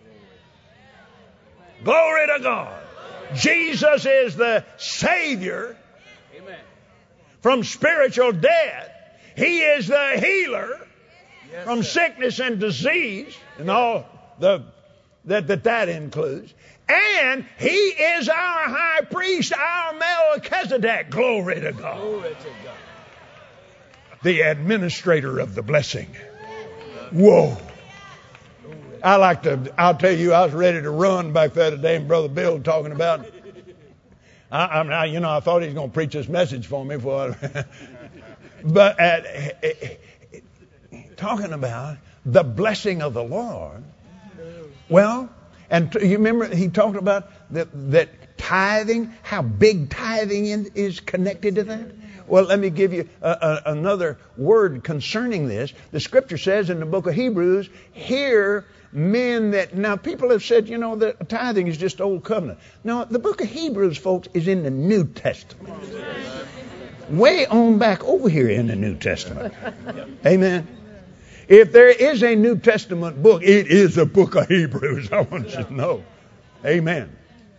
Glory to God. Jesus is the Savior from spiritual death. He is the healer from sickness and disease, and all the that that, that includes. And he is our high priest, our Melchizedek. Glory to God. Glory to God. The administrator of the blessing. Whoa. I like to, I'll tell you, I was ready to run back there today, and Brother Bill talking about, I, I mean, I, you know, I thought he was going to preach this message for me. For, but at, talking about the blessing of the Lord. Well, and you remember he talked about that, that tithing, how big tithing in, is connected to that? Well, let me give you a, a, another word concerning this. The scripture says in the book of Hebrews, here men that, now people have said, you know, that tithing is just old covenant. No, the book of Hebrews, folks, is in the New Testament. Way on back over here in the New Testament. Amen. If there is a New Testament book, it is the book of Hebrews. I want you to know. Amen.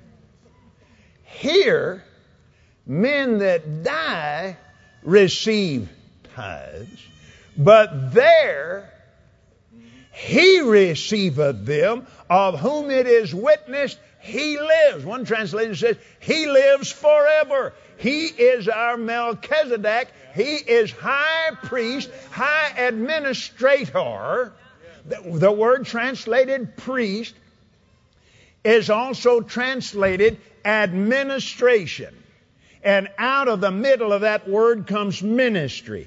Here, men that die receive tithes, but there he receiveth them, of whom it is witnessed he lives. One translation says he lives forever. He is our Melchizedek. He is high priest, high administrator. The, the word translated priest is also translated administration. And out of the middle of that word comes ministry.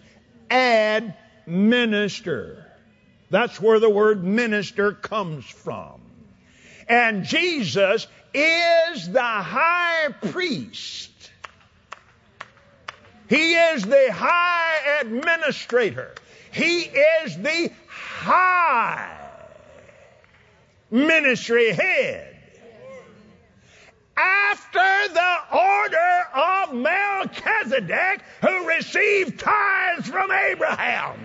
Administer. That's where the word minister comes from. And Jesus is the high priest. He is the high administrator. He is the high ministry head. After the order of Melchizedek. Melchizedek, who received tithes from Abraham.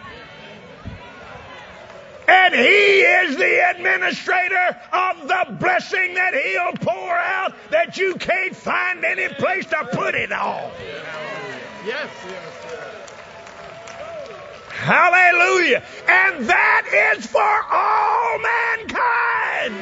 And He is the administrator of the blessing that He'll pour out that you can't find any place to put it all. Yes, yes. Hallelujah. And that is for all mankind.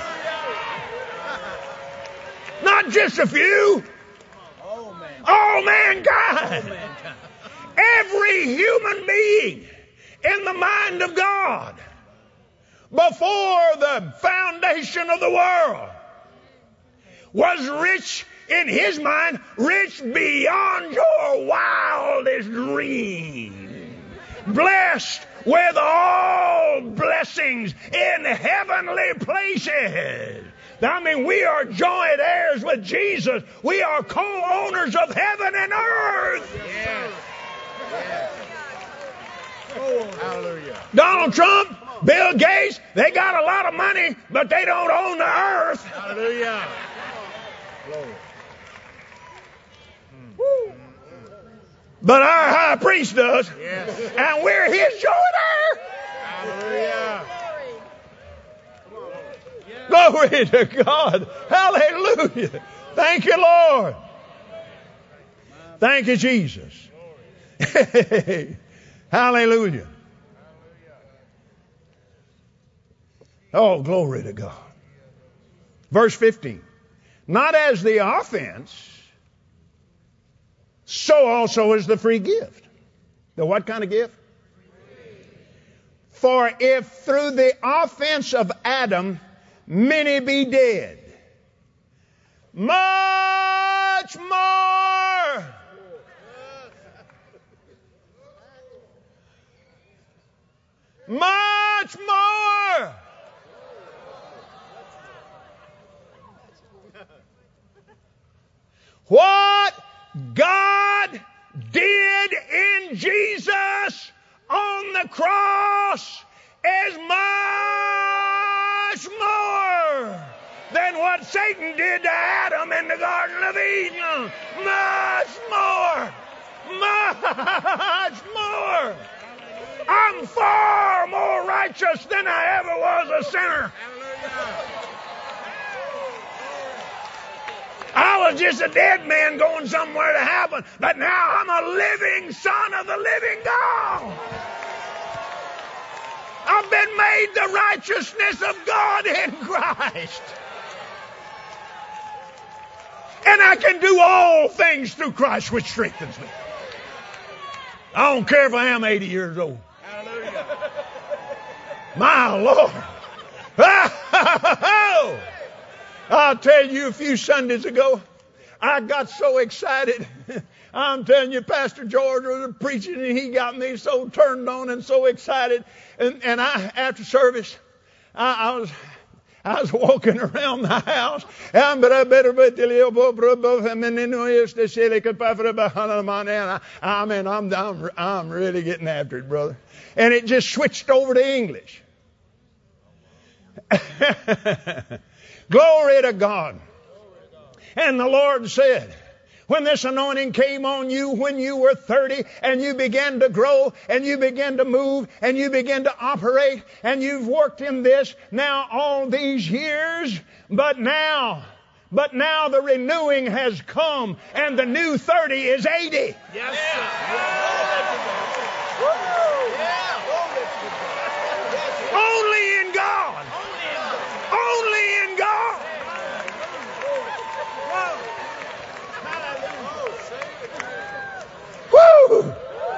Not just a few. All mankind. All mankind. All mankind. Every human being in the mind of God before the foundation of the world was rich in His mind, rich beyond your wildest dream, blessed with all blessings in heavenly places. I mean, we are joint heirs with Jesus. We are co-owners of heaven and earth. Yes. Yes. Oh, hallelujah. Donald Trump, Bill Gates, they got a lot of money, but they don't own the earth. Hallelujah. Glory. But our high priest does. Yes. And we're His joint heir. Hallelujah. Glory to God. Hallelujah. Thank you, Lord. Thank you, Jesus. Hallelujah. Oh, glory to God. Verse fifteen. Not as the offense, so also is the free gift. The what kind of gift? For if through the offense of Adam many be dead, much more much more what God did in Jesus on the cross is much more than what Satan did to Adam in the Garden of Eden. Much more. Much more. I'm far more righteous than I ever was a sinner. I was just a dead man going somewhere to heaven, but now I'm a living son of the living God. I've been made the righteousness of God in Christ. And I can do all things through Christ which strengthens me. I don't care if I am eighty years old. Hallelujah. My Lord. I'll tell you, a few Sundays ago, I got so excited. I'm telling you, Pastor George was preaching, and he got me so turned on and so excited. And, and I, after service, I, I was I was walking around the house. I mean, I'm, I'm, I'm really getting after it, brother. And it just switched over to English. Glory to God. And the Lord said, when this anointing came on you when you were thirty and you began to grow and you began to move and you began to operate and you've worked in this now all these years, but now, but now the renewing has come and the new thirty is eighty. Yes, sir. Only in God. Only in God. Woo!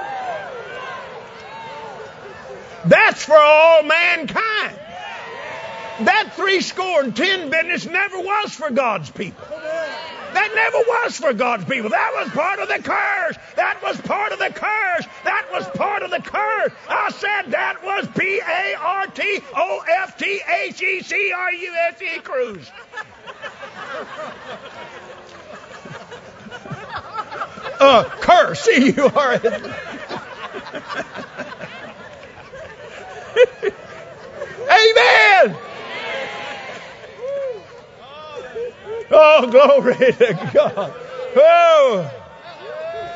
That's for all mankind. That three score and ten business never was for God's people. That never was for God's people. That was part of the curse. That was part of the curse. That was part of the curse. I said that was P A R T O F T H E C R U S E, cruise. Uh, curse, C U R S. Amen. Oh, glory to God. Oh.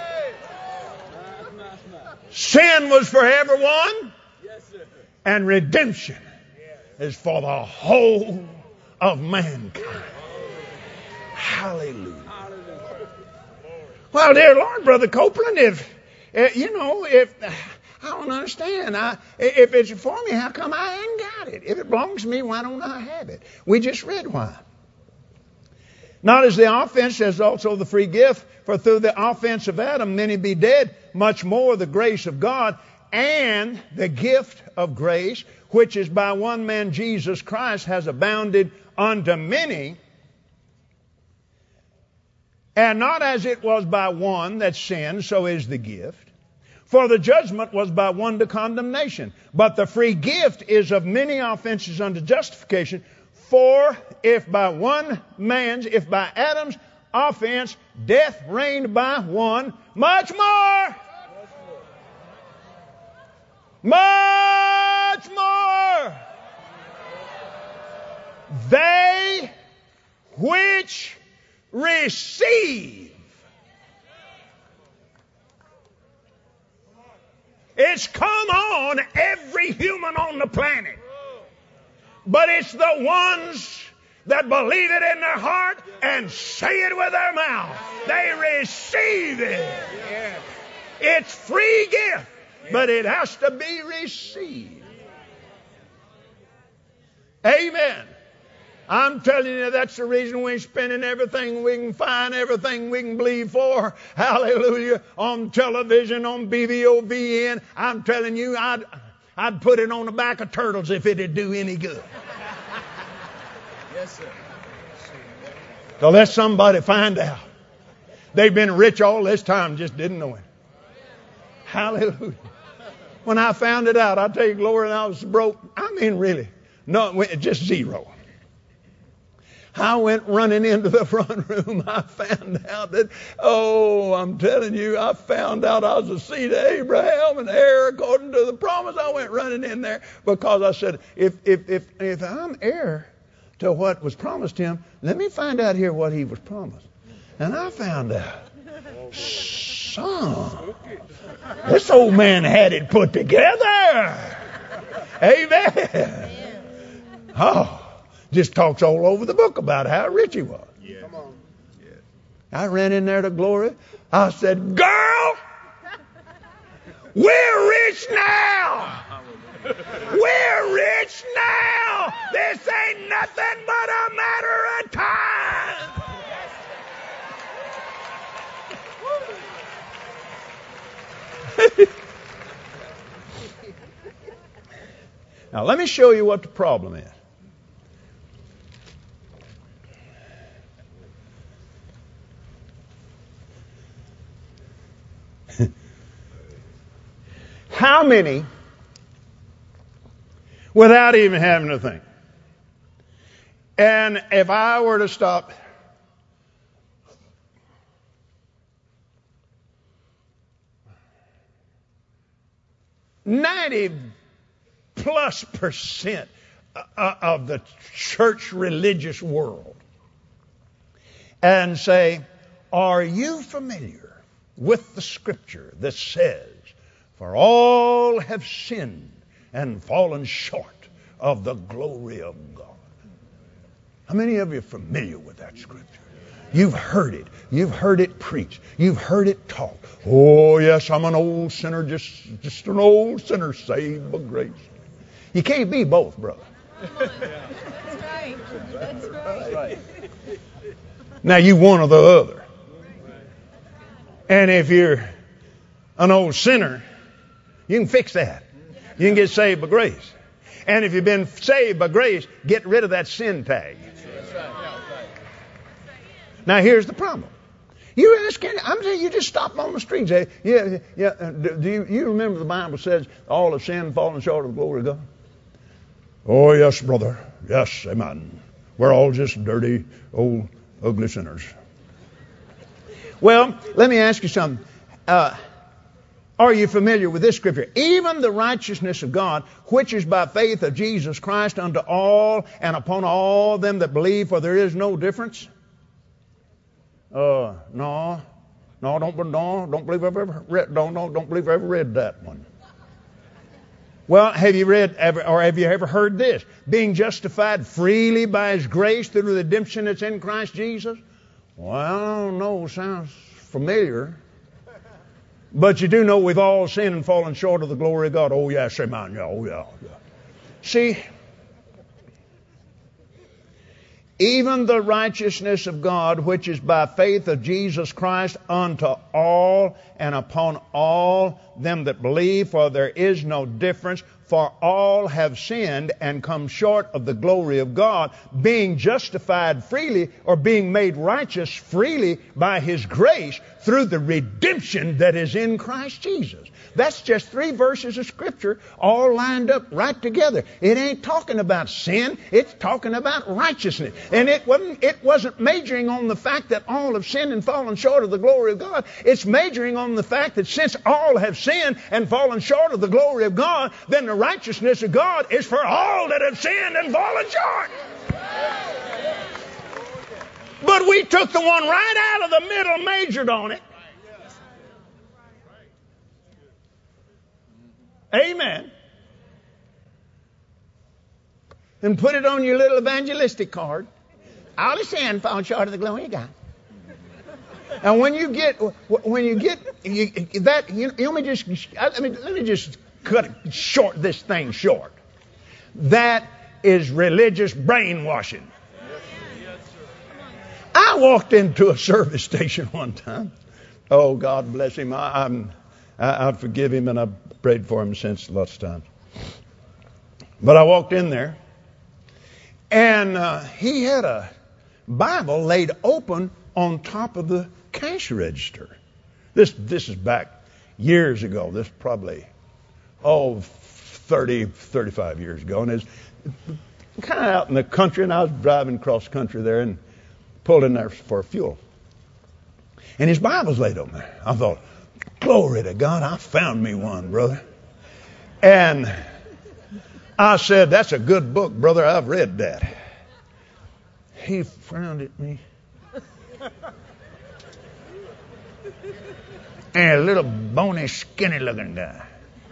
Sin was for everyone, and redemption is for the whole of mankind. Hallelujah. Well, dear Lord, Brother Copeland, if, uh, you know, if, uh, I don't understand. I, if it's for me, how come I ain't got it? If it belongs to me, why don't I have it? We just read why. Not as the offense, as also the free gift. For through the offense of Adam, many be dead. Much more the grace of God and the gift of grace, which is by one man, Jesus Christ, has abounded unto many. And not as it was by one that sinned, so is the gift. For the judgment was by one to condemnation. But the free gift is of many offenses unto justification. For if by one man's, if by Adam's offense, death reigned by one, much more, much more, they which receive. It's come on every human on the planet. But it's the ones that believe it in their heart and say it with their mouth. They receive it. It's free gift, but it has to be received. Amen. I'm telling you, that's the reason we're spending everything we can find, everything we can believe for. Hallelujah. On television, on B V O V N. I'm telling you, I'd, I'd put it on the back of turtles if it'd do any good. Yes, sir. So let somebody find out. They've been rich all this time, just didn't know it. Hallelujah. When I found it out, I tell you, glory, and I was broke. I mean, really. No, just zero. I went running into the front room. I found out that, oh, I'm telling you, I found out I was the seed of Abraham and heir according to the promise. I went running in there because I said, if if if if I'm heir to what was promised him, let me find out here what he was promised. And I found out, son, this old man had it put together. Amen. Oh. Just talks all over the book about how rich he was. Yeah. Come on. Yeah. I ran in there to Glory. I said, girl, we're rich now. We're rich now. This ain't nothing but a matter of time. Now, let me show you what the problem is. How many, without even having to think, and if I were to stop ninety plus percent of the church religious world and say, are you familiar with the scripture that says, for all have sinned and fallen short of the glory of God? How many of you are familiar with that scripture? You've heard it. You've heard it preached. You've heard it taught. Oh, yes, I'm an old sinner, just, just an old sinner saved by grace. You can't be both, brother. That's right. That's right. Now, you one or the other. And if you're an old sinner, you can fix that. You can get saved by grace. And if you've been saved by grace, get rid of that sin tag. Now, here's the problem. You ask any, I'm saying you just stop on the street and say, yeah, yeah, do you, you remember the Bible says all have sinned, fallen short of the glory of God? Oh, yes, brother. Yes, amen. We're all just dirty, old, ugly sinners. Well, let me ask you something. Uh, Are you familiar with this scripture? Even the righteousness of God, which is by faith of Jesus Christ unto all and upon all them that believe, for there is no difference. Uh, no. No, don't, no, don't believe I've ever read, don't, don't, don't believe I ever read that one. Well, have you read, ever, or have you ever heard this? Being justified freely by His grace through the redemption that's in Christ Jesus? Well, I don't know, sounds familiar. But you do know we've all sinned and fallen short of the glory of God. Oh, yes, amen. Yeah, oh, yeah, yeah. See, even the righteousness of God, which is by faith of Jesus Christ, unto all and upon all them that believe, for there is no difference, for all have sinned and come short of the glory of God, being justified freely, or being made righteous freely by His grace through the redemption that is in Christ Jesus. That's just three verses of Scripture all lined up right together. It ain't talking about sin. It's talking about righteousness. And it wasn't, it wasn't majoring on the fact that all have sinned and fallen short of the glory of God. It's majoring on the fact that since all have sinned and fallen short of the glory of God, then the righteousness of God is for all that have sinned and fallen short. But we took the one right out of the middle, majored on it. Amen. And put it on your little evangelistic card. All the sin falling short of the glory of God. And when you get, when you get you, that, you, you let me just, I mean, let me just cut short this thing short. That is religious brainwashing. I walked into a service station one time. Oh, God bless him. I, I'm, I, I forgive him, and I've prayed for him since lots of times. But I walked in there, and uh, he had a Bible laid open on top of the cash register. This this is back years ago. This is probably, oh, thirty, thirty-five years ago. And it's kind of out in the country, and I was driving cross country there and pulled in there for fuel. And his Bible's laid open there. I thought, glory to God, I found me one, brother. And I said, that's a good book, brother. I've read that. He frowned at me. And a little bony, skinny looking guy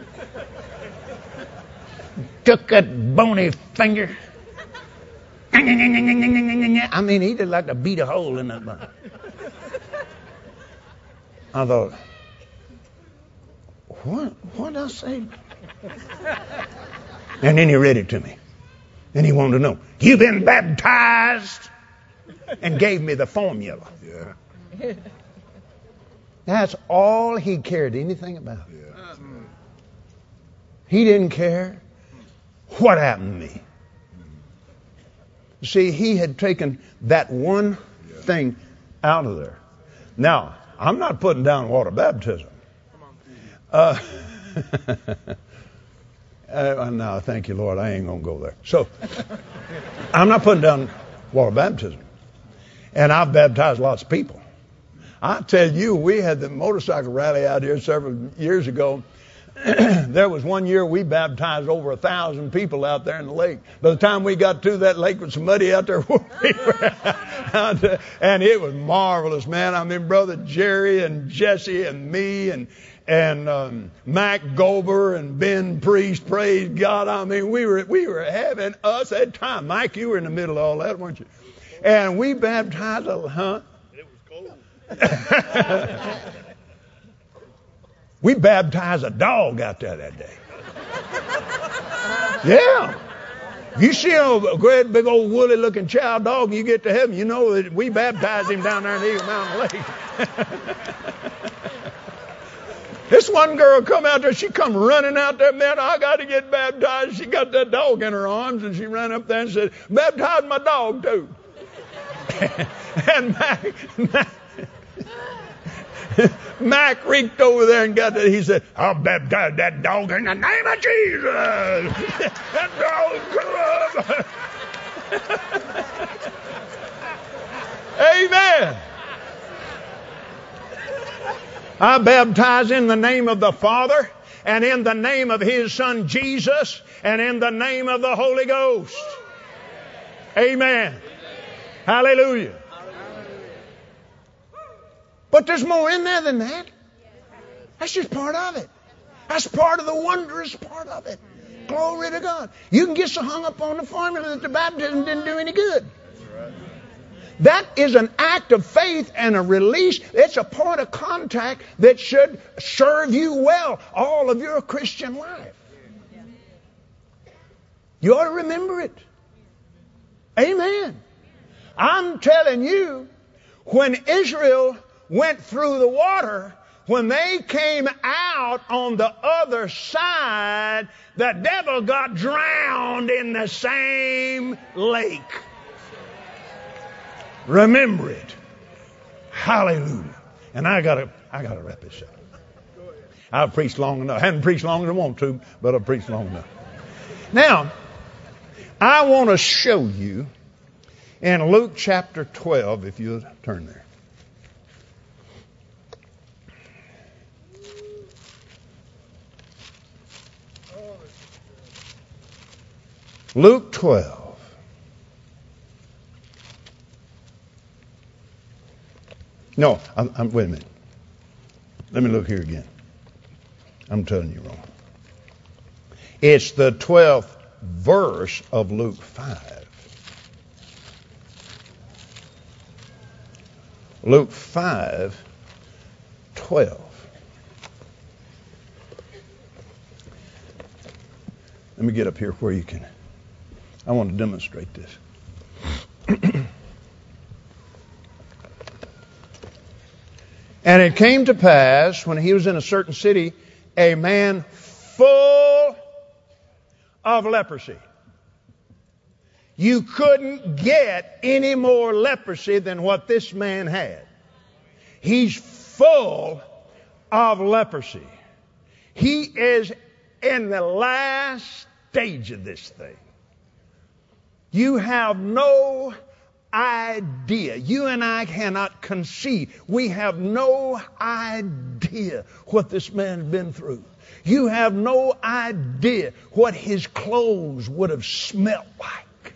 took that bony finger. I mean, he did like to beat a hole in that bone. I thought, what? What did I say? And then he read it to me. And he wanted to know, you've been baptized? And gave me the formula. Yeah. That's all he cared anything about. Yeah. He didn't care what happened to me. See, he had taken that one thing out of there. Now, I'm not putting down water baptism. Uh, uh, no, thank you, Lord. I ain't going to go there. So, I'm not putting down water baptism. And I've baptized lots of people. I tell you, we had the motorcycle rally out here several years ago. There was one year we baptized over a thousand people out there in the lake. By the time we got to that lake with some muddy out there, we were out there, and it was marvelous, man. I mean, Brother Jerry and Jesse and me and and um, Mac Gober and Ben Priest, praise God. I mean, we were we were having us that time. Mike, you were in the middle of all that, weren't you? And we baptized a huh? It was cold. We baptized a dog out there that day. Yeah. You see a great big old woolly looking chow dog and you get to heaven, you know that we baptized him down there in Eagle Mountain Lake. This one girl come out there, she come running out there, man, I got to get baptized. She got that dog in her arms and she ran up there and said, baptize my dog too. And Mac, Mac Mac reached over there and got that. He said, I'll baptize that dog in the name of Jesus. That dog come up. Amen. I baptize in the name of the Father and in the name of His Son Jesus and in the name of the Holy Ghost. Amen. Hallelujah. But there's more in there than that. That's just part of it. That's part of the wondrous part of it. Glory to God. You can get so hung up on the formula that the baptism didn't do any good. That is an act of faith and a release. It's a point of contact that should serve you well all of your Christian life. You ought to remember it. Amen. I'm telling you, when Israel went through the water, when they came out on the other side, the devil got drowned in the same lake. Remember it. Hallelujah. And I gotta, I gotta wrap this up. I've preached long enough. I haven't preached long as I want to, but I've preached long enough. Now, I want to show you in Luke chapter twelve, if you'll turn there. Luke twelve. No, I'm, I'm, wait a minute. Let me look here again. I'm telling you wrong. It's the twelfth verse of Luke five. Luke five, twelve. Let me get up here where you can. I want to demonstrate this. And it came to pass, when he was in a certain city, a man full of leprosy. You couldn't get any more leprosy than what this man had. He's full of leprosy. He is in the last stage of this thing. You have no idea. You and I cannot conceive. We have no idea what this man's been through. You have no idea what his clothes would have smelt like.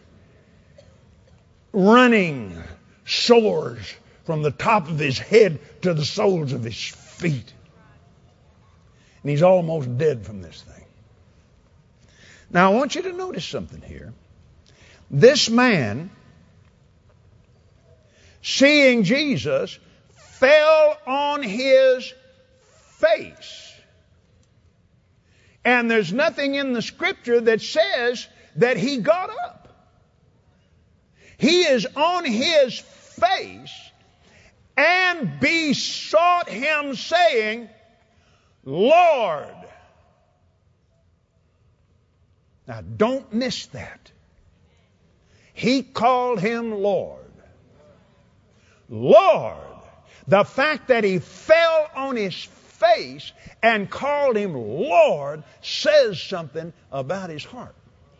Running sores from the top of his head to the soles of his feet. And he's almost dead from this thing. Now I want you to notice something here. This man, seeing Jesus, fell on his face. And there's nothing in the scripture that says that he got up. He is on his face and besought him, saying, Lord. Now don't miss that. He called him Lord. Lord. The fact that he fell on his face and called him Lord says something about his heart.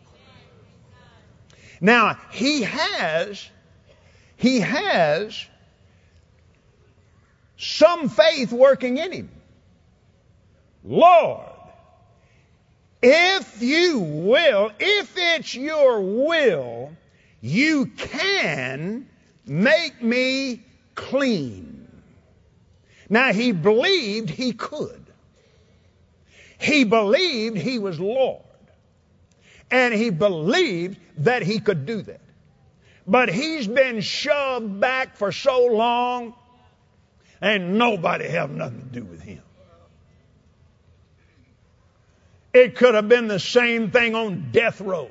Now, he has, he has some faith working in him. Lord, if you will, if it's your will, you can make me clean. Now, he believed he could. He believed he was Lord. And he believed that he could do that. But he's been shoved back for so long, and nobody have nothing to do with him. It could have been the same thing on death row.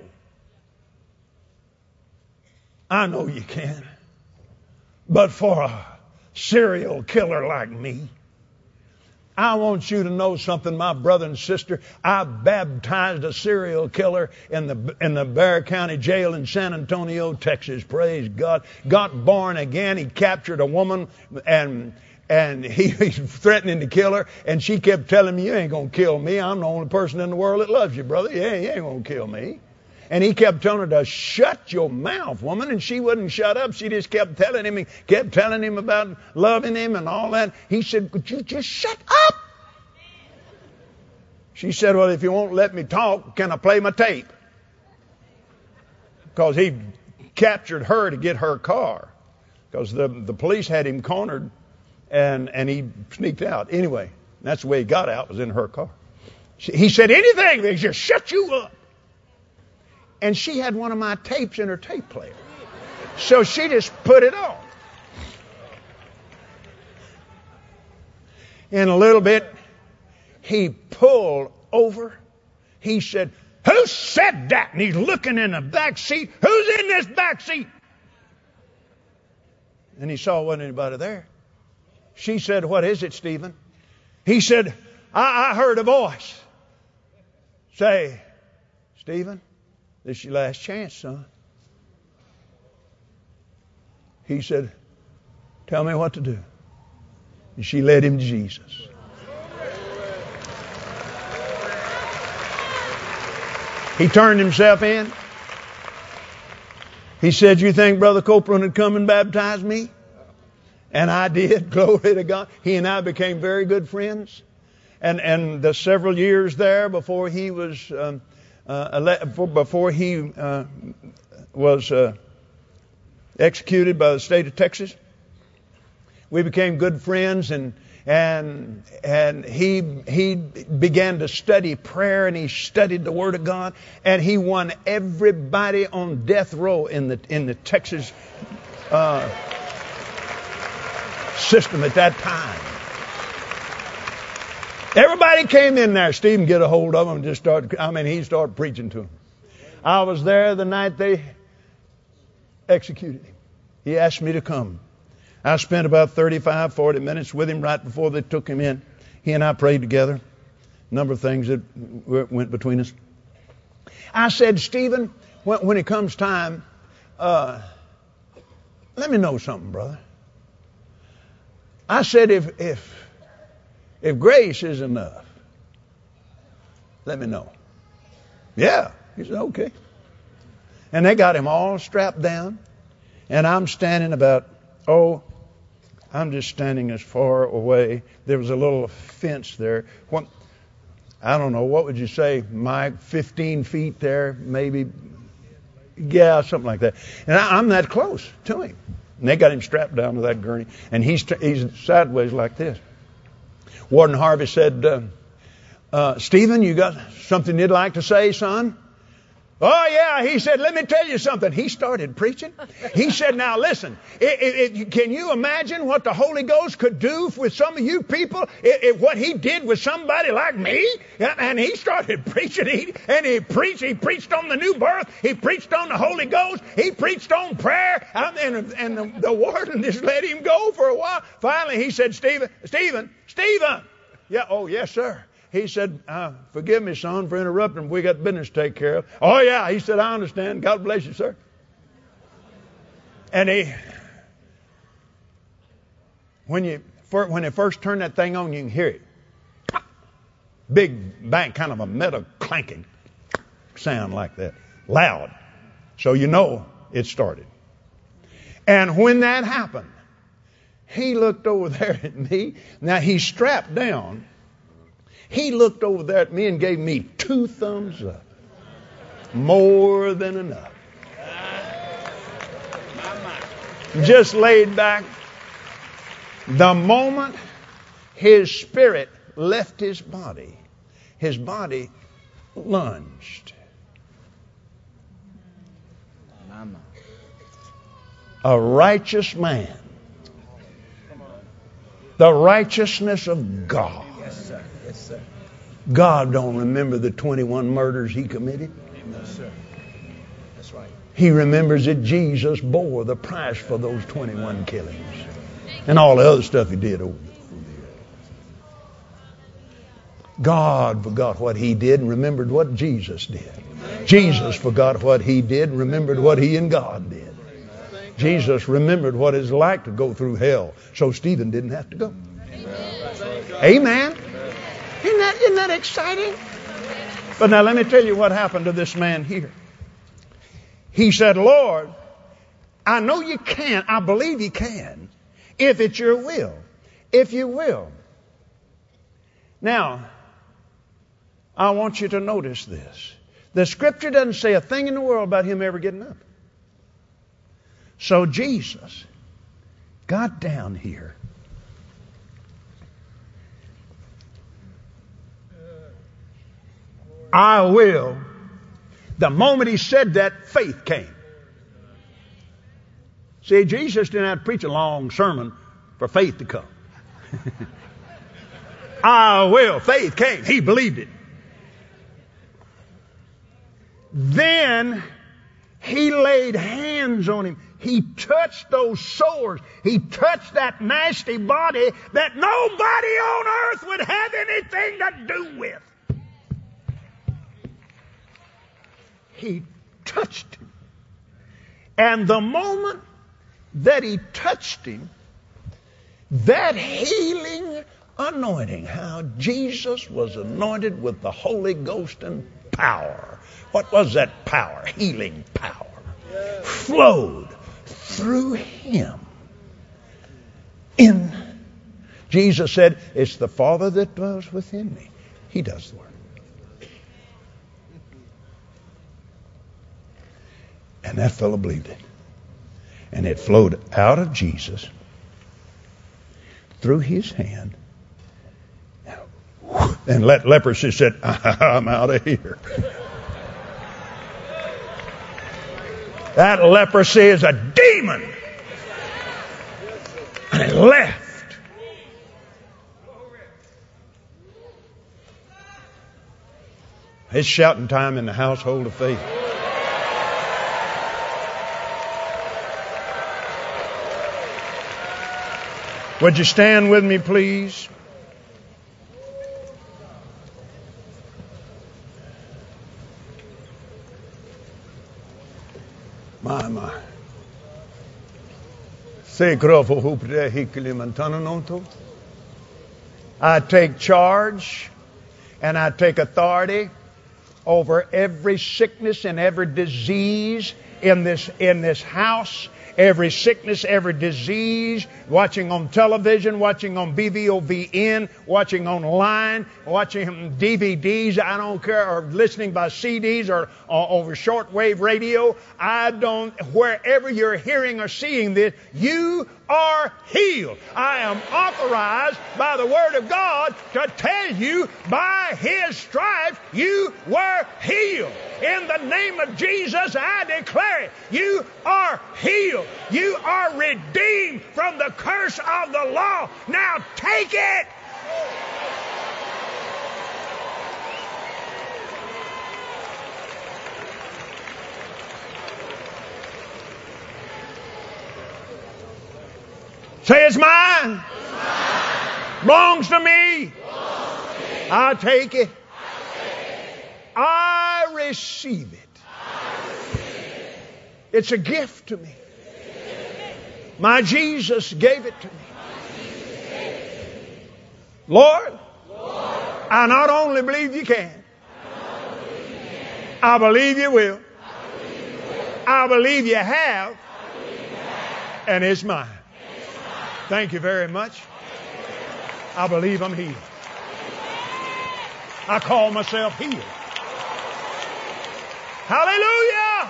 I know you can. But for a serial killer like me, I want you to know something, my brother and sister. I baptized a serial killer in the in the Bexar County Jail in San Antonio, Texas. Praise God. Got born again. He captured a woman and and he, he's threatening to kill her. And she kept telling me, you ain't going to kill me. I'm the only person in the world that loves you, brother. Yeah, you ain't going to kill me. And he kept telling her to shut your mouth, woman. And she wouldn't shut up. She just kept telling him, kept telling him about loving him and all that. He said, could you just shut up? She said, well, if you won't let me talk, can I play my tape? Because he captured her to get her car. Because the, the police had him cornered. And, and he sneaked out. Anyway, that's the way he got out, was in her car. She, he said, anything, they just shut you up. And she had one of my tapes in her tape player. So she just put it on. In a little bit, he pulled over. He said, who said that? And he's looking in the back seat. Who's in this back seat? And he saw wasn't anybody there. She said, what is it, Stephen? He said, I, I heard a voice say, Stephen, this is your last chance, son. He said, tell me what to do. And she led him to Jesus. He turned himself in. He said, you think Brother Copeland would come and baptize me? And I did. Glory to God. He and I became very good friends. And and the several years there before he was um, uh, ele- before he uh, was uh, executed by the state of Texas, we became good friends, and and and he he began to study prayer, and he studied the Word of God, and he won everybody on death row in the in the Texas uh, system at that time. Everybody came in there. Stephen get a hold of him and just started. I mean, he started preaching to him. I was there the night they executed him. He asked me to come. I spent about thirty-five, forty minutes with him right before they took him in. He and I prayed together. A number of things that went between us. I said, Stephen, when, when it comes time, uh, let me know something, brother. I said, if if if grace is enough, let me know. Yeah. He said, okay. And they got him all strapped down. And I'm standing about, oh, I'm just standing as far away. There was a little fence there. What, I don't know, what would you say, Mike? fifteen feet there, maybe? Yeah, something like that. And I, I'm that close to him. And they got him strapped down to that gurney. And he's, he's sideways like this. Warden Harvey said, uh, uh, Stephen, you got something you'd like to say, son? Oh, yeah. He said, let me tell you something. He started preaching. He said, now listen, it, it, it, can you imagine what the Holy Ghost could do with some of you people? It, it, what he did with somebody like me? And he started preaching. He, and he preached. He preached on the new birth. He preached on the Holy Ghost. He preached on prayer. And, and, and the, the warden just let him go for a while. Finally, he said, Stephen, Stephen, Stephen. Yeah, oh, yes, sir. He said, uh, forgive me, son, for interrupting. We got business to take care of. Oh, yeah. He said, I understand. God bless you, sir. And he, when you when they first turn that thing on, you can hear it. Big bang, kind of a metal clanking sound like that. Loud. So you know it started. And when that happened, he looked over there at me. Now, he's strapped down. He looked over there at me and gave me two thumbs up. More than enough. Just laid back. The moment his spirit left his body, his body lunged. A righteous man. The righteousness of God. Yes, sir. Yes, sir. God don't remember the twenty-one murders he committed. No, sir. That's right. He remembers that Jesus bore the price for those twenty-one killings and all the other stuff he did over the years. God forgot what he did and remembered what Jesus did. Jesus forgot what he did and remembered what he and God did. Jesus remembered what it's like to go through hell, so Stephen didn't have to go. Amen. Isn't that, isn't that exciting? But now let me tell you what happened to this man here. He said, Lord, I know you can. I believe you can. If it's your will. If you will. Now, I want you to notice this. The scripture doesn't say a thing in the world about him ever getting up. So Jesus got down here I will. The moment he said that, faith came. See, Jesus didn't have to preach a long sermon for faith to come. I will. Faith came. He believed it. Then he laid hands on him. He touched those sores. He touched that nasty body that nobody on earth would have anything to do with. He touched him. And the moment that he touched him, that healing anointing, how Jesus was anointed with the Holy Ghost and power. What was that power? Healing power. Flowed through him. In Jesus said, it's the Father that dwells within me. He does the work. And that fellow believed it. And it flowed out of Jesus through his hand. And let leprosy said, I'm out of here. That leprosy is a demon. And it left. It's shouting time in the household of faith. Would you stand with me, please? My, my. I take charge and I take authority over every sickness and every disease in this, in this house. Every sickness, every disease, watching on television, watching on B V O V N, watching online, watching D V Ds, I don't care, or listening by C Ds or, or over shortwave radio. I don't, wherever you're hearing or seeing this, you are healed. I am authorized by the Word of God to tell you by His stripes you were healed. In the name of Jesus, I declare it. You are healed. You are redeemed from the curse of the law. Now take it. Say, it's mine. It's mine. Belongs to me. Belongs to me. I take it. I take it. I receive it. I receive it. It's a gift to me. My Jesus gave it to me. Lord, Lord, I not only believe you can, I believe you will. I believe you have, and it's mine. Thank you very much. I believe I'm healed. I call myself healed. Hallelujah!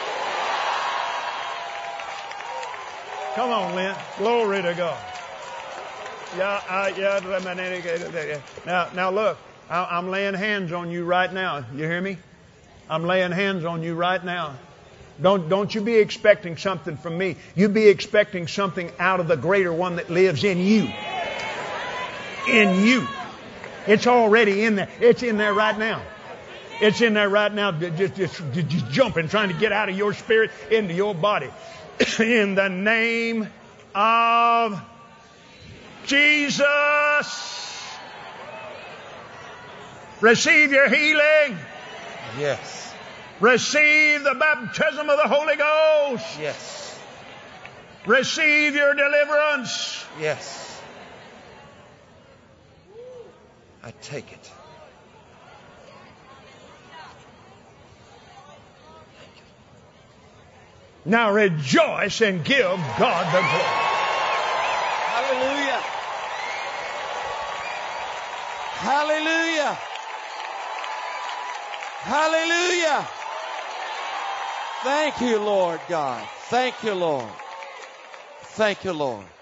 Come on, Lynn. Glory to God. Yeah, uh, yeah. Now, now look. I, I'm laying hands on you right now. You hear me? I'm laying hands on you right now. Don't, don't you be expecting something from me. You be expecting something out of the greater one that lives in you. In you. It's already in there. It's in there right now. It's in there right now. Just, just, just jumping, trying to get out of your spirit into your body. In the name of Jesus. Receive your healing. Yes. Receive the baptism of the Holy Ghost. Yes. Receive your deliverance. Yes. I take it. Now rejoice and give God the glory. Hallelujah. Hallelujah. Hallelujah. Thank you, Lord God. Thank you, Lord. Thank you, Lord.